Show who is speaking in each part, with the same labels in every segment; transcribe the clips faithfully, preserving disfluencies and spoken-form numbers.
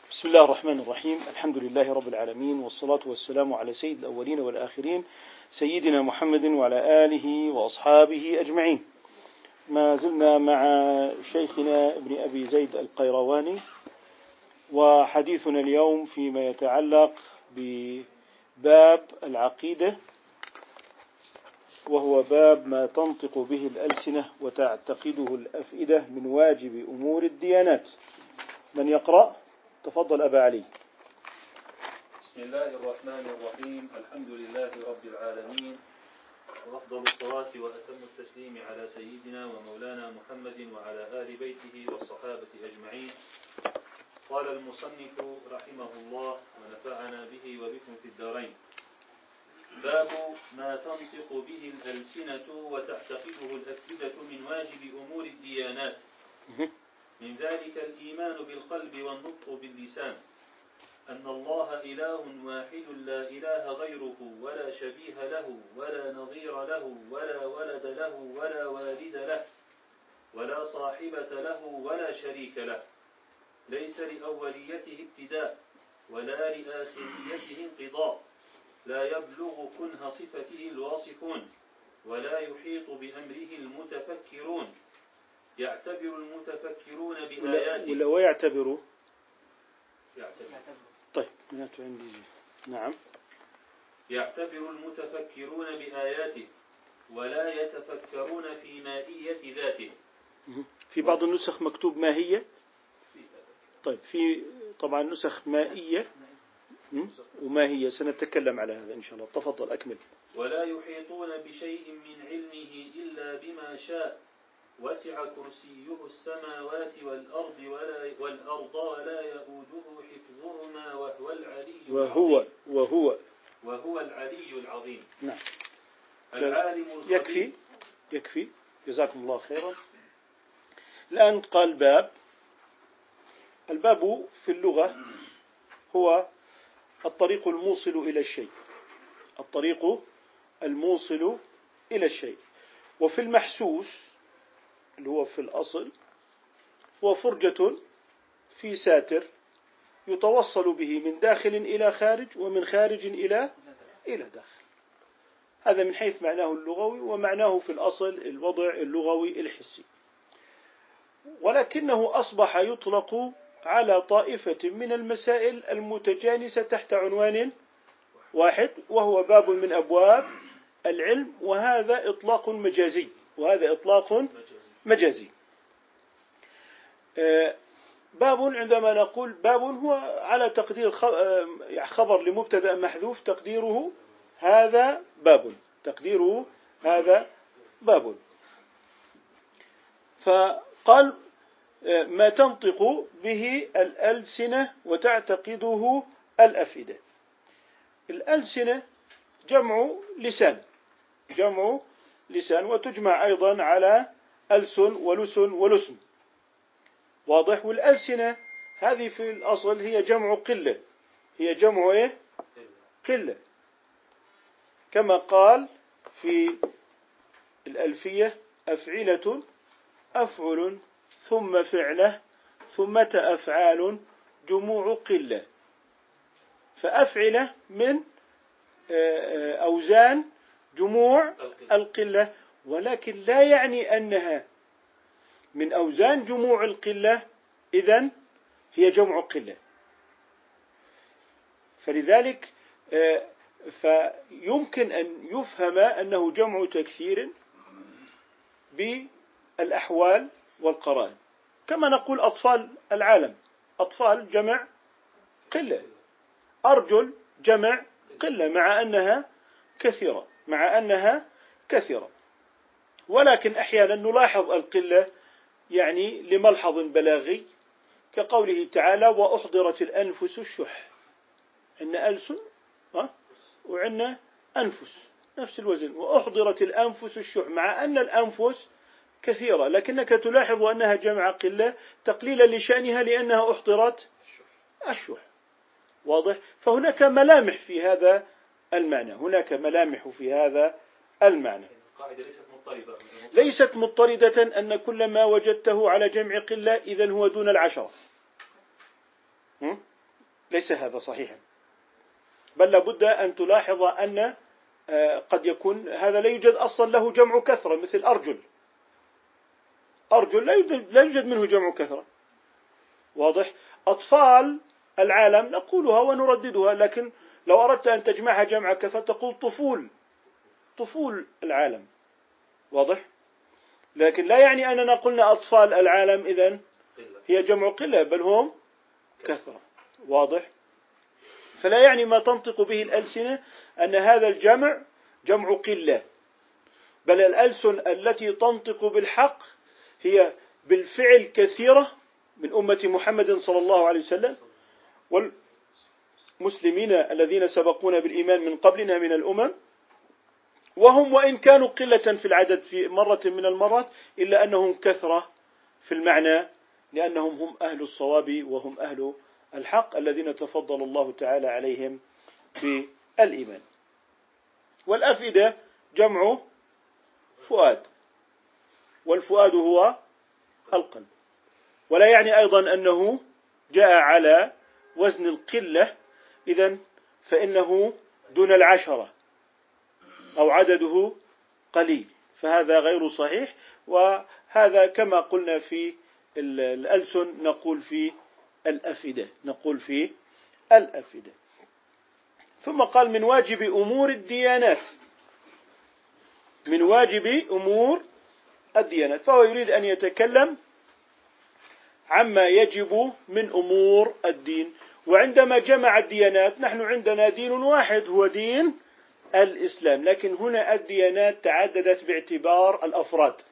Speaker 1: بسم الله الرحمن الرحيم. الحمد لله رب العالمين، والصلاة والسلام على سيد الأولين والآخرين سيدنا محمد وعلى آله وأصحابه أجمعين. ما زلنا مع شيخنا ابن أبي زيد القيرواني، وحديثنا اليوم فيما يتعلق بباب العقيدة، وهو باب ما تنطق به الألسنة وتعتقده الأفئدة من واجب أمور الديانات. من يقرأ؟ تفضل أبا علي.
Speaker 2: بسم الله الرحمن الرحيم. الحمد لله رب العالمين، وأفضل الصلاة وأتم التسليم على سيدنا ومولانا محمد وعلى آل بيته والصحابة أجمعين. قال المصنف رحمه الله ونفعنا به وبكم في الدارين: باب ما تنطق به الألسنة وتعتقده الأفئدة من واجب أمور الديانات، من ذلك الإيمان بالقلب والنطق باللسان، أن الله إله واحد لا إله غيره ولا شبيه له ولا نظير له ولا ولد له ولا والد له ولا صاحبة له ولا شريك له، ليس لأوليته ابتداء ولا لآخريته انقضاء، لا يبلغ كنه صفته الواصفون ولا يحيط بأمره المتفكرون، يعتبر المتفكرون بآياته
Speaker 1: ولا ويعتبروا
Speaker 2: يعتبر.
Speaker 1: طيب عندي نعم
Speaker 2: يعتبر المتفكرون بآياته ولا يتفكرون في مائية ذاته.
Speaker 1: في بعض النسخ مكتوب ماهية. طيب في طبعا نسخ مائية وماهية، سنتكلم على هذا إن شاء الله. تفضل أكمل.
Speaker 2: ولا يحيطون بشيء من علمه إلا بما شاء، وسع كرسيه السماوات والأرض ولا والأرض ولا يؤوده حفظهما وهو العلي
Speaker 1: وهو
Speaker 2: العظيم.
Speaker 1: وهو
Speaker 2: وهو العلي العظيم.
Speaker 1: نعم.
Speaker 2: العالم الخبير.
Speaker 1: يكفي يكفي جزاكم الله خيرا. الآن قال باب. الباب في اللغة هو الطريق الموصل إلى الشيء، الطريق الموصل إلى الشيء. وفي المحسوس اللي هو في الأصل هو فرجة في ساتر يتوصل به من داخل إلى خارج ومن خارج إلى إلى داخل. هذا من حيث معناه اللغوي، ومعناه في الأصل الوضع اللغوي الحسي. ولكنه أصبح يطلق على طائفة من المسائل المتجانسة تحت عنوان واحد، وهو باب من أبواب العلم، وهذا إطلاق مجازي وهذا إطلاق مجازي. باب عندما نقول باب هو على تقدير خبر لمبتدأ محذوف، تقديره هذا باب، تقديره هذا باب. فقال ما تنطق به الألسنة وتعتقده الأفئدة. الألسنة جمع لسان، جمع لسان، وتجمع أيضا على ألسن ولسن ولسن، واضح. والألسنة هذه في الأصل هي جمع قلة، هي جمع إيه؟ قلة، كما قال في الألفية: أفعلة أفعل ثم فعلة ثم أفعال جموع قلة. فأفعلة من أوزان جموع القلة، ولكن لا يعني أنها من أوزان جموع القلة إذن هي جمع قلة. فلذلك فيمكن أن يفهم أنه جمع تكثير بالأحوال والقرائن، كما نقول أطفال العالم، أطفال جمع قلة، أرجل جمع قلة مع أنها كثيرة، مع أنها كثيرة. ولكن أحيانا نلاحظ القلة يعني لملحظ بلاغي، كقوله تعالى: وأحضرت الأنفس الشح. عندنا ألسن وعندنا أنفس نفس الوزن، وأحضرت الأنفس الشح، مع أن الأنفس كثيرة لكنك تلاحظ أنها جمع قلة تقليلا لشأنها لأنها أحضرت الشح، واضح. فهناك ملامح في هذا المعنى، هناك ملامح في هذا المعنى. ليست مضطردة أن كل ما وجدته على جمع قلة إذن هو دون العشرة. ليس هذا صحيحا، بل لابد أن تلاحظ أن قد يكون هذا لا يوجد أصلا له جمع كثرة، مثل أرجل، أرجل لا يوجد منه جمع كثرة، واضح؟ أطفال العالم نقولها ونرددها، لكن لو أردت أن تجمعها جمع كثرة تقول طفول، طفول العالم، واضح؟ لكن لا يعني أننا قلنا أطفال العالم إذن هي جمع قلة، بل هم كثرة، واضح؟ فلا يعني ما تنطق به الألسنة أن هذا الجمع جمع قلة، بل الألسن التي تنطق بالحق هي بالفعل كثيرة من أمة محمد صلى الله عليه وسلم والمسلمين الذين سبقونا بالإيمان من قبلنا من الأمم، وهم وإن كانوا قلة في العدد في مرة من المرات إلا أنهم كثرة في المعنى، لأنهم هم أهل الصواب وهم أهل الحق الذين تفضل الله تعالى عليهم بالإيمان. والأفئدة جمع فؤاد، والفؤاد هو القلب، ولا يعني أيضا أنه جاء على وزن القلة إذن فإنه دون العشرة أو عدده قليل، فهذا غير صحيح. وهذا كما قلنا في الألسن نقول في الأفئدة، نقول في الأفئدة. ثم قال من واجب أمور الديانات، من واجب أمور الديانات، فهو يريد أن يتكلم عما يجب من أمور الدين. وعندما جمع الديانات نحن عندنا دين واحد هو دين الإسلام، لكن هنا الديانات تعددت باعتبار الأفراد،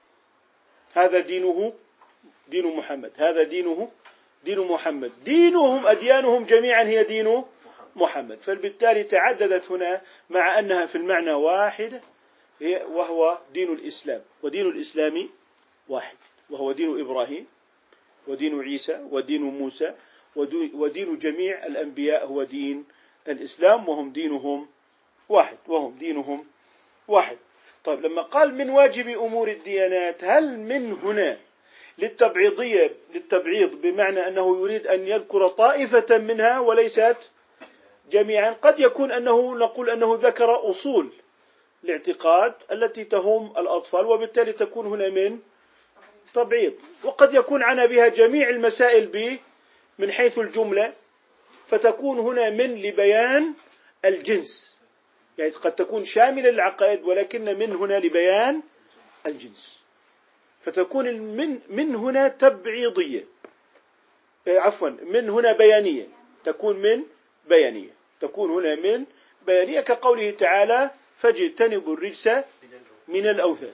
Speaker 1: هذا دينه دين محمد، هذا دينه دين محمد، دينهم أديانهم جميعا هي دين محمد، فبالتالي تعددت هنا مع أنها في المعنى واحد وهو دين الإسلام، ودين الإسلام واحد وهو دين إبراهيم ودين عيسى ودين موسى ودين جميع الأنبياء هو دين الإسلام، وهم دينهم واحد وهم دينهم واحد. طيب لما قال من واجب أمور الديانات، هل من هنا للتبعيضية للتبعيض بمعنى أنه يريد أن يذكر طائفة منها وليست جميعا؟ قد يكون أنه نقول أنه ذكر أصول الاعتقاد التي تهم الأطفال وبالتالي تكون هنا من تبعيض، وقد يكون عنا بها جميع المسائل ب من حيث الجملة فتكون هنا من لبيان الجنس، يعني قد تكون شاملة للعقائد ولكن من هنا لبيان الجنس، فتكون من من هنا تبعيضية، عفوا من هنا بيانية، تكون من بيانية، تكون هنا من بيانية كقوله تعالى فاجتنبوا الرجس من الأوثان،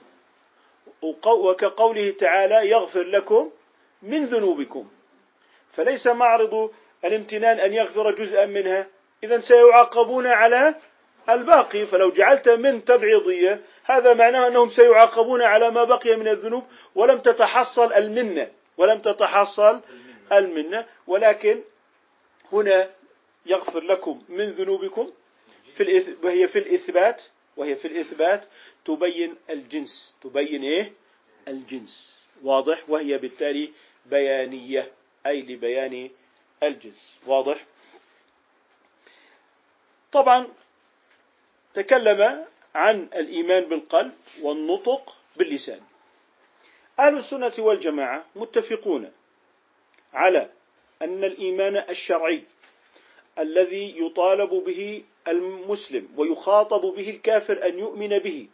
Speaker 1: وكقوله تعالى يغفر لكم من ذنوبكم، فليس معرض الامتنان أن يغفر جزءا منها، إذن سيعاقبون على الباقي، فلو جعلت من تبعيضية هذا معناه أنهم سيعاقبون على ما بقي من الذنوب ولم تتحصل المنة ولم تتحصل المنة ولكن هنا يغفر لكم من ذنوبكم في وهي في الإثبات وهي في الإثبات تبين الجنس، تبين إيه الجنس، واضح، وهي بالتالي بيانية أي لبيان الجنس، واضح. طبعا تكلم عن الإيمان بالقلب والنطق باللسان. أهل السنة والجماعة متفقون على أن الإيمان الشرعي الذي يطالب به المسلم ويخاطب به الكافر أن يؤمن به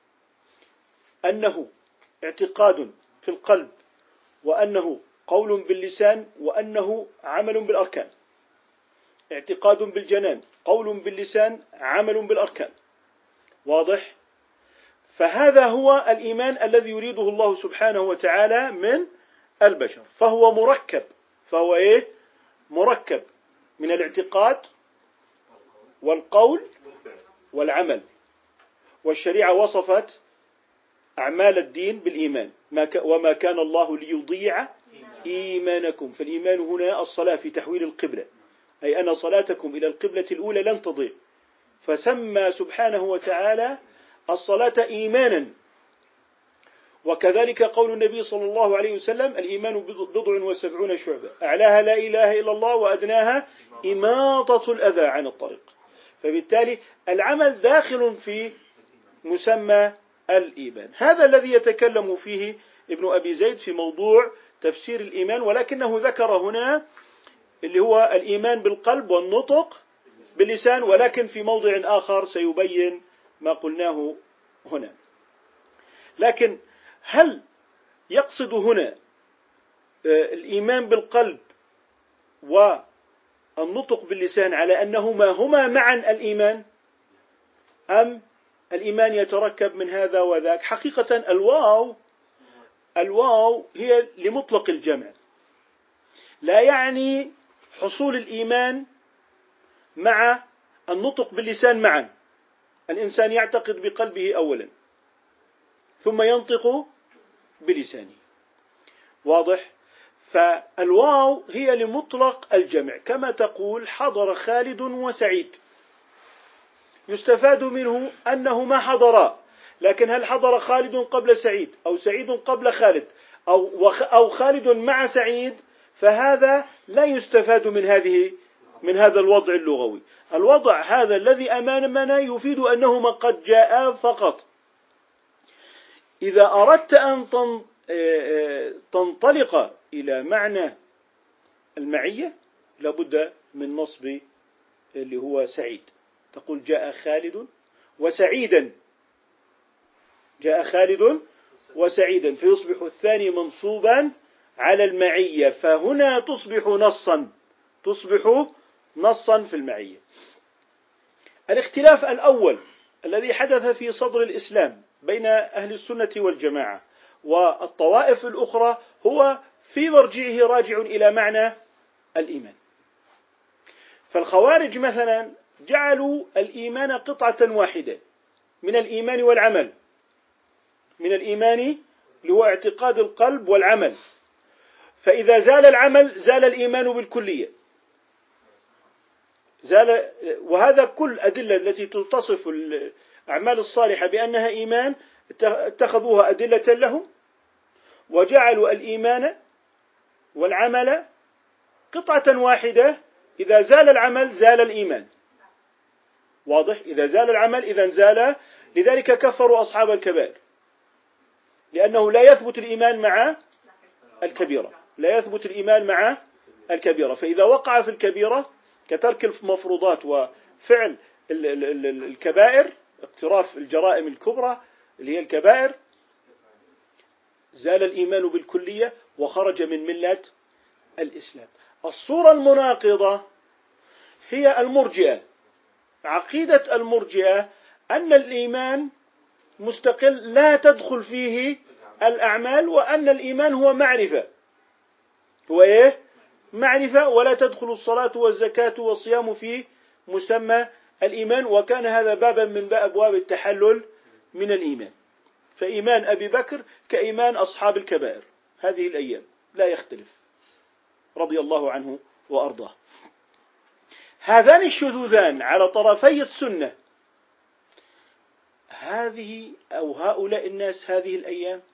Speaker 1: أنه اعتقاد في القلب، وأنه قول باللسان، وأنه عمل بالأركان، اعتقاد بالجنان، قول باللسان، عمل بالأركان، واضح. فهذا هو الإيمان الذي يريده الله سبحانه وتعالى من البشر، فهو مركب، فهو إيه مركب من الاعتقاد والقول والعمل، والشريعة وصفت أعمال الدين بالإيمان وما كان الله ليضيع إيمانكم، فالإيمان هنا الصلاة في تحويل القبلة، أي أن صلاتكم إلى القبلة الأولى لن تضيع، فسمى سبحانه وتعالى الصلاة إيمانا. وكذلك قول النبي صلى الله عليه وسلم الإيمان بضع وسبعون شعبة، أعلاها لا إله إلا الله وأدناها إماطة الأذى عن الطريق. فبالتالي العمل داخل في مسمى الإيمان. هذا الذي يتكلم فيه ابن أبي زيد في موضوع تفسير الإيمان، ولكنه ذكر هنا اللي هو الإيمان بالقلب والنطق باللسان، ولكن في موضع آخر سيبين ما قلناه هنا. لكن هل يقصد هنا الإيمان بالقلب والنطق باللسان على أنهما هما معا الإيمان، أم الإيمان يتركب من هذا وذاك؟ حقيقة الواو الواو هي لمطلق الجمع، لا يعني حصول الإيمان مع النطق باللسان معا. الإنسان يعتقد بقلبه أولا ثم ينطق بلسانه، واضح؟ فالواو هي لمطلق الجمع، كما تقول حضر خالد وسعيد، يستفاد منه أنهما حضرا، لكن هل حضر خالد قبل سعيد أو سعيد قبل خالد أو أو خالد مع سعيد؟ فهذا لا يستفاد من هذه من هذا الوضع اللغوي. الوضع هذا الذي أمامنا يفيد أنهما قد جاءا فقط. إذا أردت أن تنطلق إلى معنى المعية لابد من نصب اللي هو سعيد، تقول جاء خالد وسعيدا، جاء خالد وسعيدا، فيصبح الثاني منصوبا على المعية، فهنا تصبح نصا تصبح نصا في المعية. الاختلاف الأول الذي حدث في صدر الإسلام بين أهل السنة والجماعة والطوائف الأخرى هو في مرجعه راجع إلى معنى الإيمان. فالخوارج مثلا جعلوا الإيمان قطعة واحدة من الإيمان والعمل، من الإيمان اللي هو اعتقاد القلب والعمل، فإذا زال العمل زال الإيمان بالكلية، زال. وهذا كل أدلة التي تصف الأعمال الصالحة بأنها إيمان اتخذوها أدلة لهم، وجعلوا الإيمان والعمل قطعة واحدة، إذا زال العمل زال الإيمان، واضح؟ إذا زال العمل إذن زال. لذلك كفروا أصحاب الكبائر، لأنه لا يثبت الإيمان مع الكبيرة، لا يثبت الإيمان مع الكبيرة. فإذا وقع في الكبيرة كترك المفروضات وفعل الكبائر، اقتراف الجرائم الكبرى اللي هي الكبائر، زال الإيمان بالكلية وخرج من ملة الإسلام. الصورة المناقضة هي المرجئة. عقيدة المرجئة أن الإيمان مستقل لا تدخل فيه الأعمال، وأن الإيمان هو معرفة، هو إيه؟ معرفة، ولا تدخل الصلاة والزكاة والصيام في مسمى الإيمان، وكان هذا بابا من أبواب التحلل من الإيمان. فإيمان أبي بكر كإيمان أصحاب الكبائر هذه الأيام لا يختلف، رضي الله عنه وأرضاه. هذان الشذوذان على طرفي السنة، هذه أو هؤلاء الناس هذه الأيام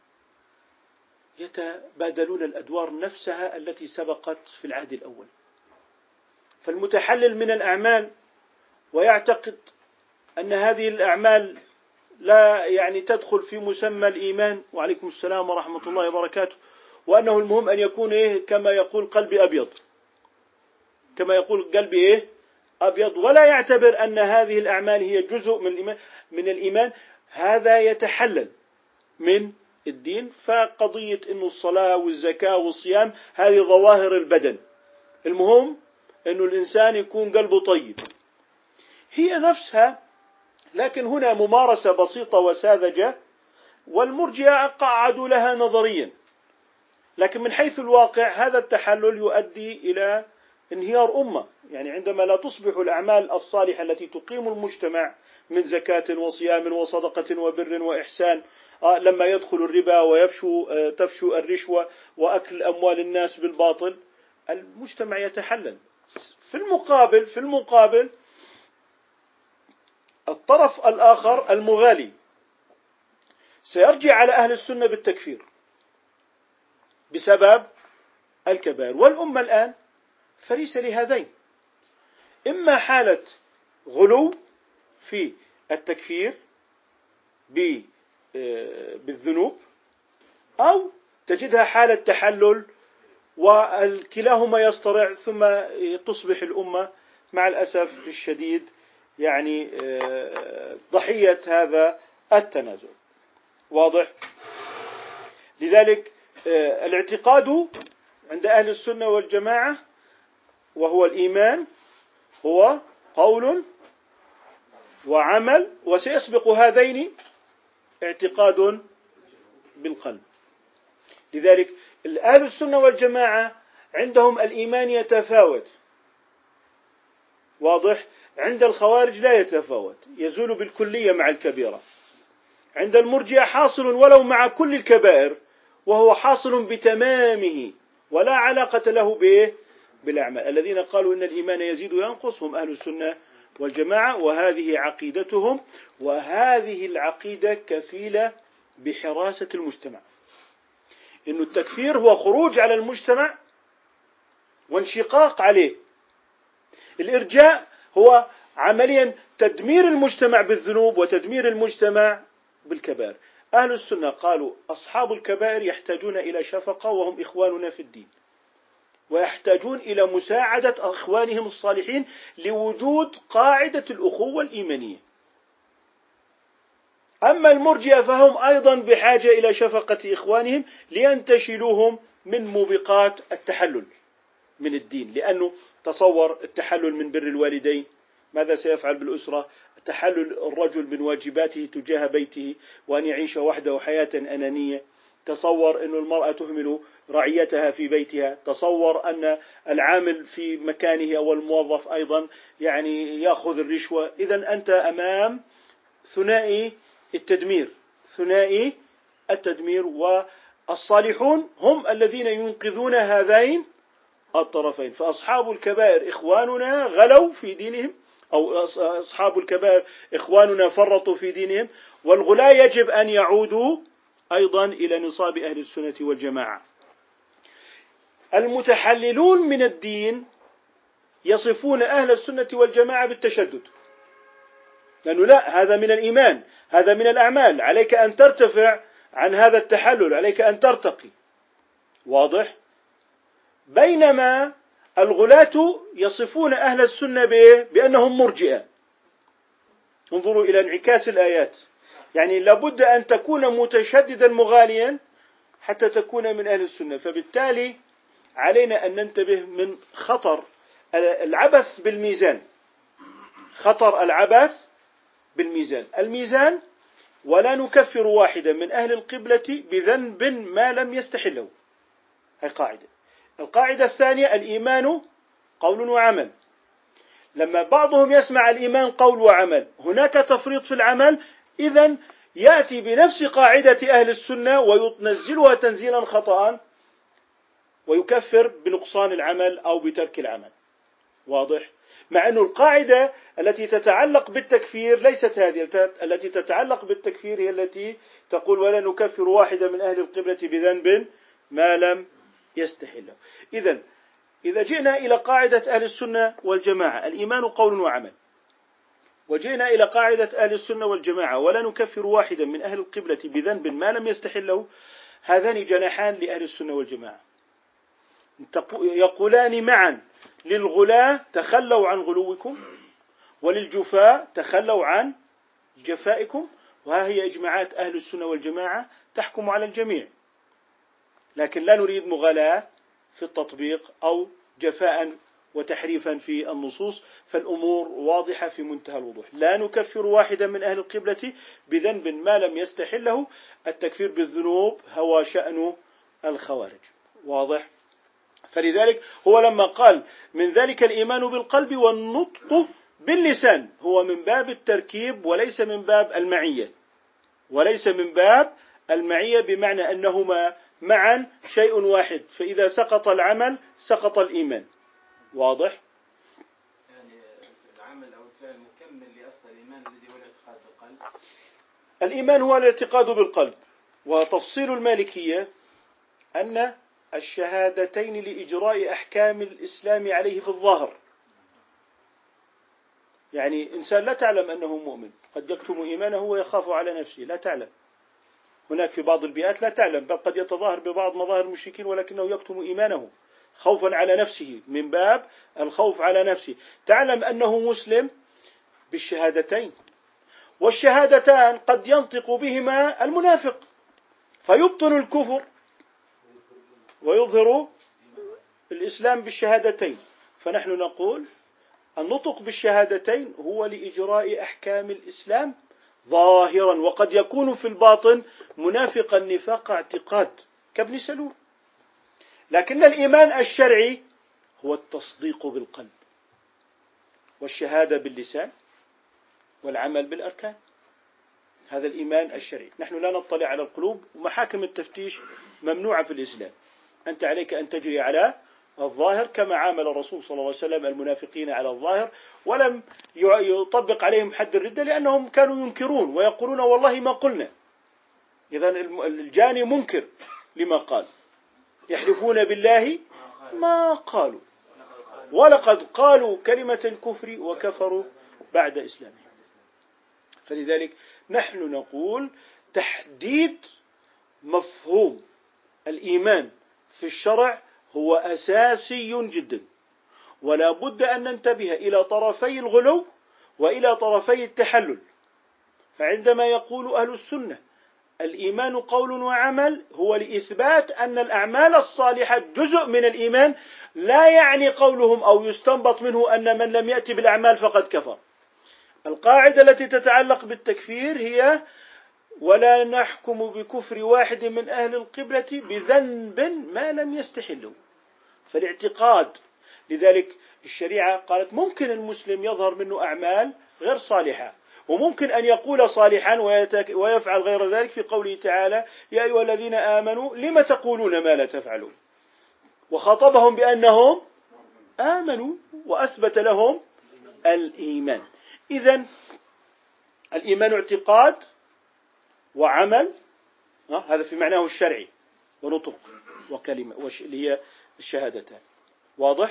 Speaker 1: يتبادلون الأدوار نفسها التي سبقت في العهد الأول. فالمتحلل من الأعمال ويعتقد أن هذه الأعمال لا يعني تدخل في مسمى الإيمان، وعليكم السلام ورحمة الله وبركاته، وأنه المهم أن يكون إيه؟ كما يقول قلبي أبيض، كما يقول قلبي إيه؟ أبيض، ولا يعتبر أن هذه الأعمال هي جزء من الإيمان من الإيمان هذا يتحلل من الدين. فقضية إنه الصلاة والزكاة والصيام هذه ظواهر البدن، المهم إنه الإنسان يكون قلبه طيب، هي نفسها، لكن هنا ممارسة بسيطة وساذجة، والمرجئة قعدوا لها نظريا، لكن من حيث الواقع هذا التحلل يؤدي إلى انهيار أمة. يعني عندما لا تصبح الأعمال الصالحة التي تقيم المجتمع من زكاة وصيام وصدقة وبر وإحسان، آه لما يدخل الربا ويفشو آه تفشو الرشوة وأكل أموال الناس بالباطل، المجتمع يتحلل. في المقابل في المقابل الطرف الآخر المغالي سيرجع على أهل السنة بالتكفير بسبب الكبائر، والأمة الآن فريسة لهذين. إما حالة غلو في التكفير بالذنوب، أو تجدها حالة تحلل، وكلاهما يصطرع، ثم تصبح الأمة مع الأسف الشديد يعني ضحية هذا التنازل. واضح؟ لذلك الاعتقاد عند أهل السنة والجماعة وهو الإيمان هو قول وعمل، وسيسبق هذين اعتقاد بالقلب. لذلك أهل السنة والجماعة عندهم الإيمان يتفاوت. واضح؟ عند الخوارج لا يتفاوت، يزول بالكلية مع الكبيرة. عند المرجئة حاصل ولو مع كل الكبائر، وهو حاصل بتمامه ولا علاقة له به بالأعمال. الذين قالوا إن الإيمان يزيد وينقص هم أهل السنة والجماعة، وهذه عقيدتهم، وهذه العقيدة كفيلة بحراسة المجتمع. إن التكفير هو خروج على المجتمع وانشقاق عليه. الإرجاء هو عمليا تدمير المجتمع بالذنوب وتدمير المجتمع بالكبائر. أهل السنة قالوا أصحاب الكبائر يحتاجون إلى شفقة وهم إخواننا في الدين، ويحتاجون إلى مساعدة أخوانهم الصالحين لوجود قاعدة الأخوة الإيمانية. أما المرجئة فهم أيضا بحاجة إلى شفقة إخوانهم لينتشلوهم من موبقات التحلل من الدين. لأنه تصور التحلل من بر الوالدين ماذا سيفعل بالأسرة؟ تحلل الرجل من واجباته تجاه بيته وأن يعيش وحده حياة أنانية. تصور أن المرأة تهمل رعيتها في بيتها. تصور أن العامل في مكانه أو الموظف أيضا يعني يأخذ الرشوة. إذن أنت أمام ثنائي التدمير، ثنائي التدمير. والصالحون هم الذين ينقذون هذين الطرفين. فأصحاب الكبائر إخواننا غلوا في دينهم، أو أصحاب الكبائر إخواننا فرطوا في دينهم، والغلاة يجب أن يعودوا أيضا إلى نصاب أهل السنة والجماعة. المتحللون من الدين يصفون أهل السنة والجماعة بالتشدد، لأنه لا، هذا من الإيمان، هذا من الأعمال، عليك أن ترتفع عن هذا التحلل، عليك أن ترتقي. واضح؟ بينما الغلاة يصفون أهل السنة بأنهم مرجئة. انظروا إلى انعكاس الآيات. يعني لابد أن تكون متشددا مغاليا حتى تكون من أهل السنة. فبالتالي علينا أن ننتبه من خطر العبث بالميزان. خطر العبث بالميزان. الميزان: ولا نكفر واحدا من أهل القبلة بذنب ما لم يستحله. هي قاعدة. القاعدة الثانية: الإيمان قول وعمل. لما بعضهم يسمع الإيمان قول وعمل، هناك تفريط في العمل، إذن يأتي بنفس قاعدة أهل السنة وينزلها تنزيلا خطأ ويكفر بنقصان العمل أو بترك العمل. واضح؟ مع أن القاعدة التي تتعلق بالتكفير ليست هذه. التي تتعلق بالتكفير هي التي تقول: ولا نكفر واحدا من أهل القبلة بذنب ما لم يستحله. إذن إذا جئنا إلى قاعدة أهل السنة والجماعة الإيمان قول وعمل، وجئنا إلى قاعدة أهل السنة والجماعة ولا نكفر واحدا من أهل القبلة بذنب ما لم يستحله، هذان جناحان لأهل السنة والجماعة يقولان معا: للغلاة تخلوا عن غلوكم، وللجفاء تخلوا عن جفائكم. وها هي إجماعات أهل السنة والجماعة تحكم على الجميع، لكن لا نريد مغالاة في التطبيق أو جفاء وتحريفا في النصوص. فالأمور واضحة في منتهى الوضوح. لا نكفر واحدا من أهل القبلة بذنب ما لم يستحله. التكفير بالذنوب هو شأن الخوارج. واضح؟ فلذلك هو لما قال: من ذلك الإيمان بالقلب والنطق باللسان، هو من باب التركيب وليس من باب المعية. وليس من باب المعية بمعنى أنهما معا شيء واحد، فإذا سقط العمل سقط الإيمان. واضح؟
Speaker 3: يعني العمل أو الفعل مكمل لأصل الإيمان الذي هو الاعتقاد بالقلب.
Speaker 1: الإيمان هو الاعتقاد بالقلب. وتفصيل المالكية أن الشهادتين لإجراء أحكام الإسلام عليه في الظاهر، يعني إنسان لا تعلم أنه مؤمن قد يكتم إيمانه ويخاف على نفسه، لا تعلم. هناك في بعض البيئات لا تعلم، بل قد يتظاهر ببعض مظاهر المشركين ولكنه يكتم إيمانه خوفا على نفسه، من باب الخوف على نفسه. تعلم أنه مسلم بالشهادتين، والشهادتان قد ينطق بهما المنافق فيبطن الكفر ويظهر الإسلام بالشهادتين. فنحن نقول النطق بالشهادتين هو لإجراء أحكام الإسلام ظاهرا، وقد يكون في الباطن منافقا نفاق اعتقاد كابن سلول. لكن الإيمان الشرعي هو التصديق بالقلب والشهادة باللسان والعمل بالأركان. هذا الإيمان الشرعي. نحن لا نطلع على القلوب، ومحاكم التفتيش ممنوعة في الإسلام. أنت عليك أن تجري على الظاهر كما عامل الرسول صلى الله عليه وسلم المنافقين على الظاهر، ولم يطبق عليهم حد الردة لأنهم كانوا ينكرون ويقولون والله ما قلنا. إذن الجاني منكر لما قال، يحلفون بالله ما قالوا ولقد قالوا كلمة الكفر وكفروا بعد إسلامهم. فلذلك نحن نقول تحديد مفهوم الإيمان في الشرع هو أساسي جدا، ولا بد أن ننتبه إلى طرفي الغلو وإلى طرفي التحلل. فعندما يقول أهل السنة الإيمان قول وعمل، هو لإثبات أن الأعمال الصالحة جزء من الإيمان، لا يعني قولهم أو يستنبط منه أن من لم يأتي بالأعمال فقد كفر. القاعدة التي تتعلق بالتكفير هي ولا نحكم بكفر واحد من أهل القبلة بذنب ما لم يستحله. فالاعتقاد، لذلك الشريعة قالت ممكن المسلم يظهر منه أعمال غير صالحة، وممكن أن يقول صالحا ويفعل غير ذلك، في قوله تعالى يا أيها الذين آمنوا لم تقولون ما لا تفعلون، وخاطبهم بأنهم آمنوا وأثبت لهم الإيمان. إذن الإيمان اعتقاد وعمل، هذا في معناه الشرعي، ونطق وكلمة اللي هي الشهادتان. واضح؟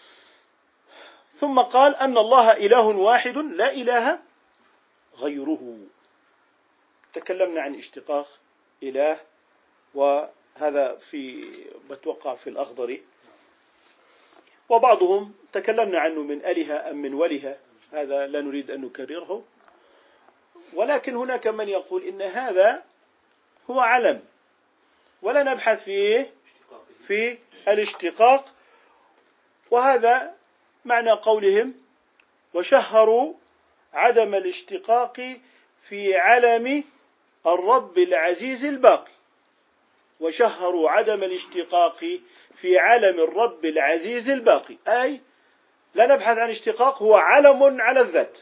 Speaker 1: ثم قال أن الله إله واحد لا إله غيره. تكلمنا عن اشتقاق إله، وهذا في بتوقع في الأخضر، وبعضهم تكلمنا عنه من أله أم من وله، هذا لا نريد أن نكرره. ولكن هناك من يقول إن هذا هو علم ولا نبحث فيه في الاشتقاق، وهذا معنى قولهم وشهروا عدم الاشتقاق في علم الرب العزيز الباقي. وشهروا عدم الاشتقاق في علم الرب العزيز الباقي، أي لا نبحث عن اشتقاق، هو علم على الذات.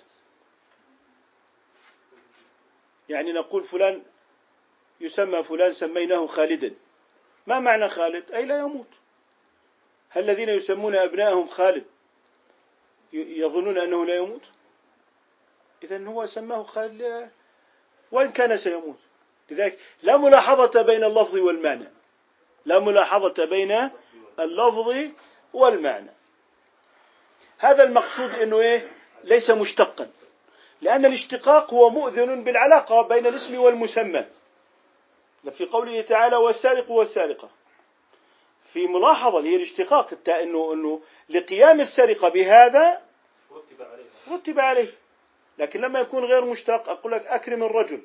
Speaker 1: يعني نقول فلان يسمى فلان سميناه خالدا. ما معنى خالد؟ أي لا يموت. هل الذين يسمون أبنائهم خالد يظنون أنه لا يموت؟ إذن هو سماه خالد وإن كان سيموت. لذلك لا ملاحظة بين اللفظ والمعنى، لا ملاحظة بين اللفظ والمعنى. هذا المقصود أنه إيه؟ ليس مشتقا، لأن الاشتقاق هو مؤذن بالعلاقة بين الاسم والمسمى. في قوله تعالى والسارق والسارقة، في ملاحظة هي الاشتقاق، إنه إنه لقيام السرقة بهذا رتب عليه. لكن لما يكون غير مشتق، أقول لك أكرم الرجل،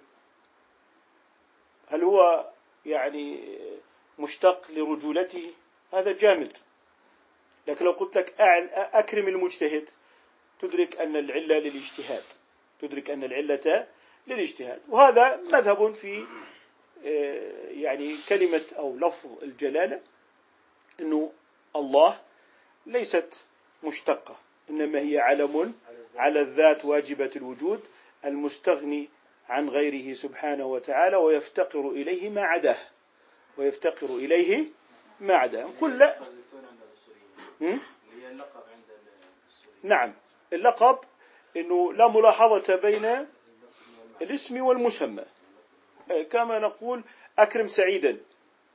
Speaker 1: هل هو يعني مشتق لرجولته؟ هذا جامد. لكن لو قلت لك أكرم المجتهد، تدرك أن العلة للاجتهاد، تدرك أن العلة للاجتهاد. وهذا مذهب في يعني كلمة أو لفظ الجلالة، أنه الله ليست مشتقة، إنما هي علم على الذات واجبة الوجود المستغني عن غيره سبحانه وتعالى، ويفتقر إليه ما عداه، ويفتقر إليه ما عداه. نقول لا. نعم، اللقب إنه لا ملاحظة بين الاسم والمسمى، كما نقول أكرم سعيدا.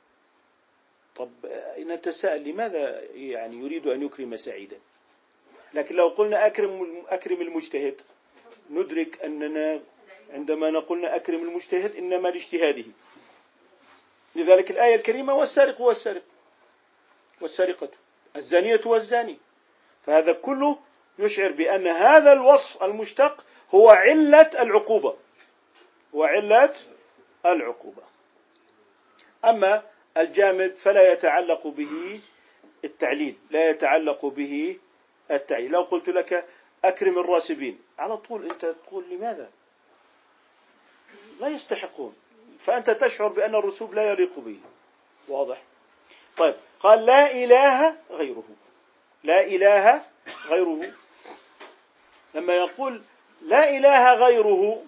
Speaker 1: طب نتساءل لماذا يعني يريد أن يكرم سعيدا؟ لكن لو قلنا أكرم أكرم المجتهد ندرك أننا عندما نقولنا أكرم المجتهد إنما لاجتهاده. لذلك الآية الكريمة والسارق والسارق والسارقة الزانية والزاني، فهذا كله يشعر بأن هذا الوصف المشتق هو علة العقوبة، هو علة العقوبة. أما الجامد فلا يتعلق به التعليل، لا يتعلق به التعليل. لو قلت لك أكرم الراسبين على طول أنت تقول لماذا؟ لا يستحقون، فأنت تشعر بأن الرسوب لا يليق به. واضح؟ طيب، قال لا إله غيره، لا إله غيره. لما يقول لا إله غيره،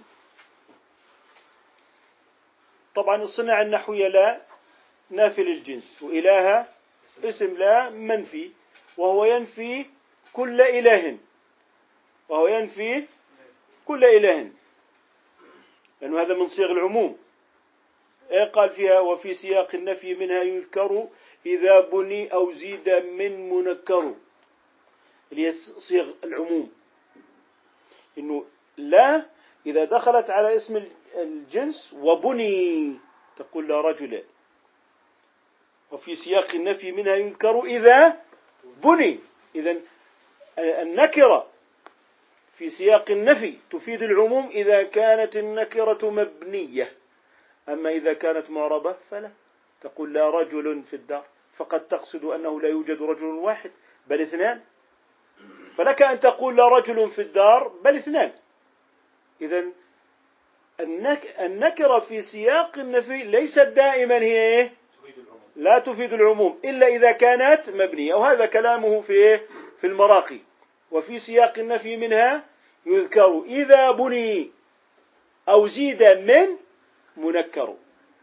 Speaker 1: طبعا الصناعة النحوية لا نافي للجنس، وإله اسم لا منفي، وهو ينفي كل إله، وهو ينفي كل إله، لأنه هذا من صيغ العموم. قال فيها وفي سياق النفي منها يذكر إذا بني أو زيد من منكر، اللي هي صيغ العموم. إنه لا إذا دخلت على اسم الجنس وبني تقول لا رجل. وفي سياق النفي منها يذكر إذا بني، إذن النكرة في سياق النفي تفيد العموم إذا كانت النكرة مبنية، أما إذا كانت معربة فلا، تقول لا رجل في الدار، فقد تقصد أنه لا يوجد رجل واحد بل اثنان، فلك أن تقول لا رجل في الدار بل اثنان. إذن النكرة في سياق النفي ليست دائما هي لا تفيد العموم إلا إذا كانت مبنية، وهذا كلامه في في المراقي. وفي سياق النفي منها يذكر إذا بني أو زيد من منكر.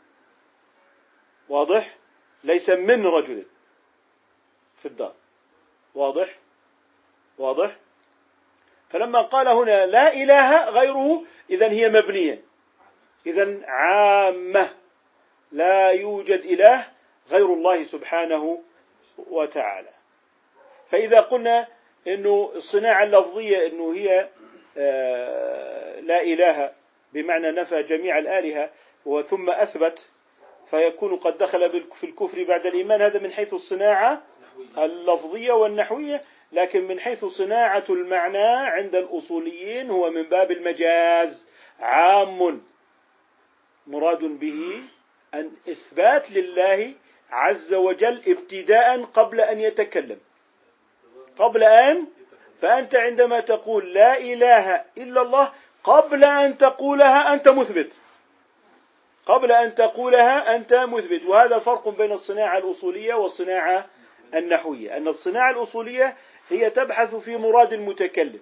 Speaker 1: واضح؟ ليس من رجل في الدار. واضح؟ واضح؟ فلما قال هنا لا إله غيره إذن هي مبنية، إذن عامة، لا يوجد إله غير الله سبحانه وتعالى. فإذا قلنا إنه الصناعة اللفظية إنه هي آه لا إله بمعنى نفى جميع الآلهة وثم أثبت، فيكون قد دخل في الكفر بعد الإيمان، هذا من حيث الصناعة اللفظية والنحوية. لكن من حيث صناعة المعنى عند الأصوليين هو من باب المجاز، عام مراد به أن إثبات لله عز وجل ابتداء قبل أن يتكلم، قبل أن فأنت عندما تقول لا إله إلا الله قبل أن تقولها أنت مثبت، قبل أن تقولها أنت مثبت. وهذا فرق بين الصناعة الأصولية والصناعة النحوية، أن الصناعة الأصولية هي تبحث في مراد المتكلم،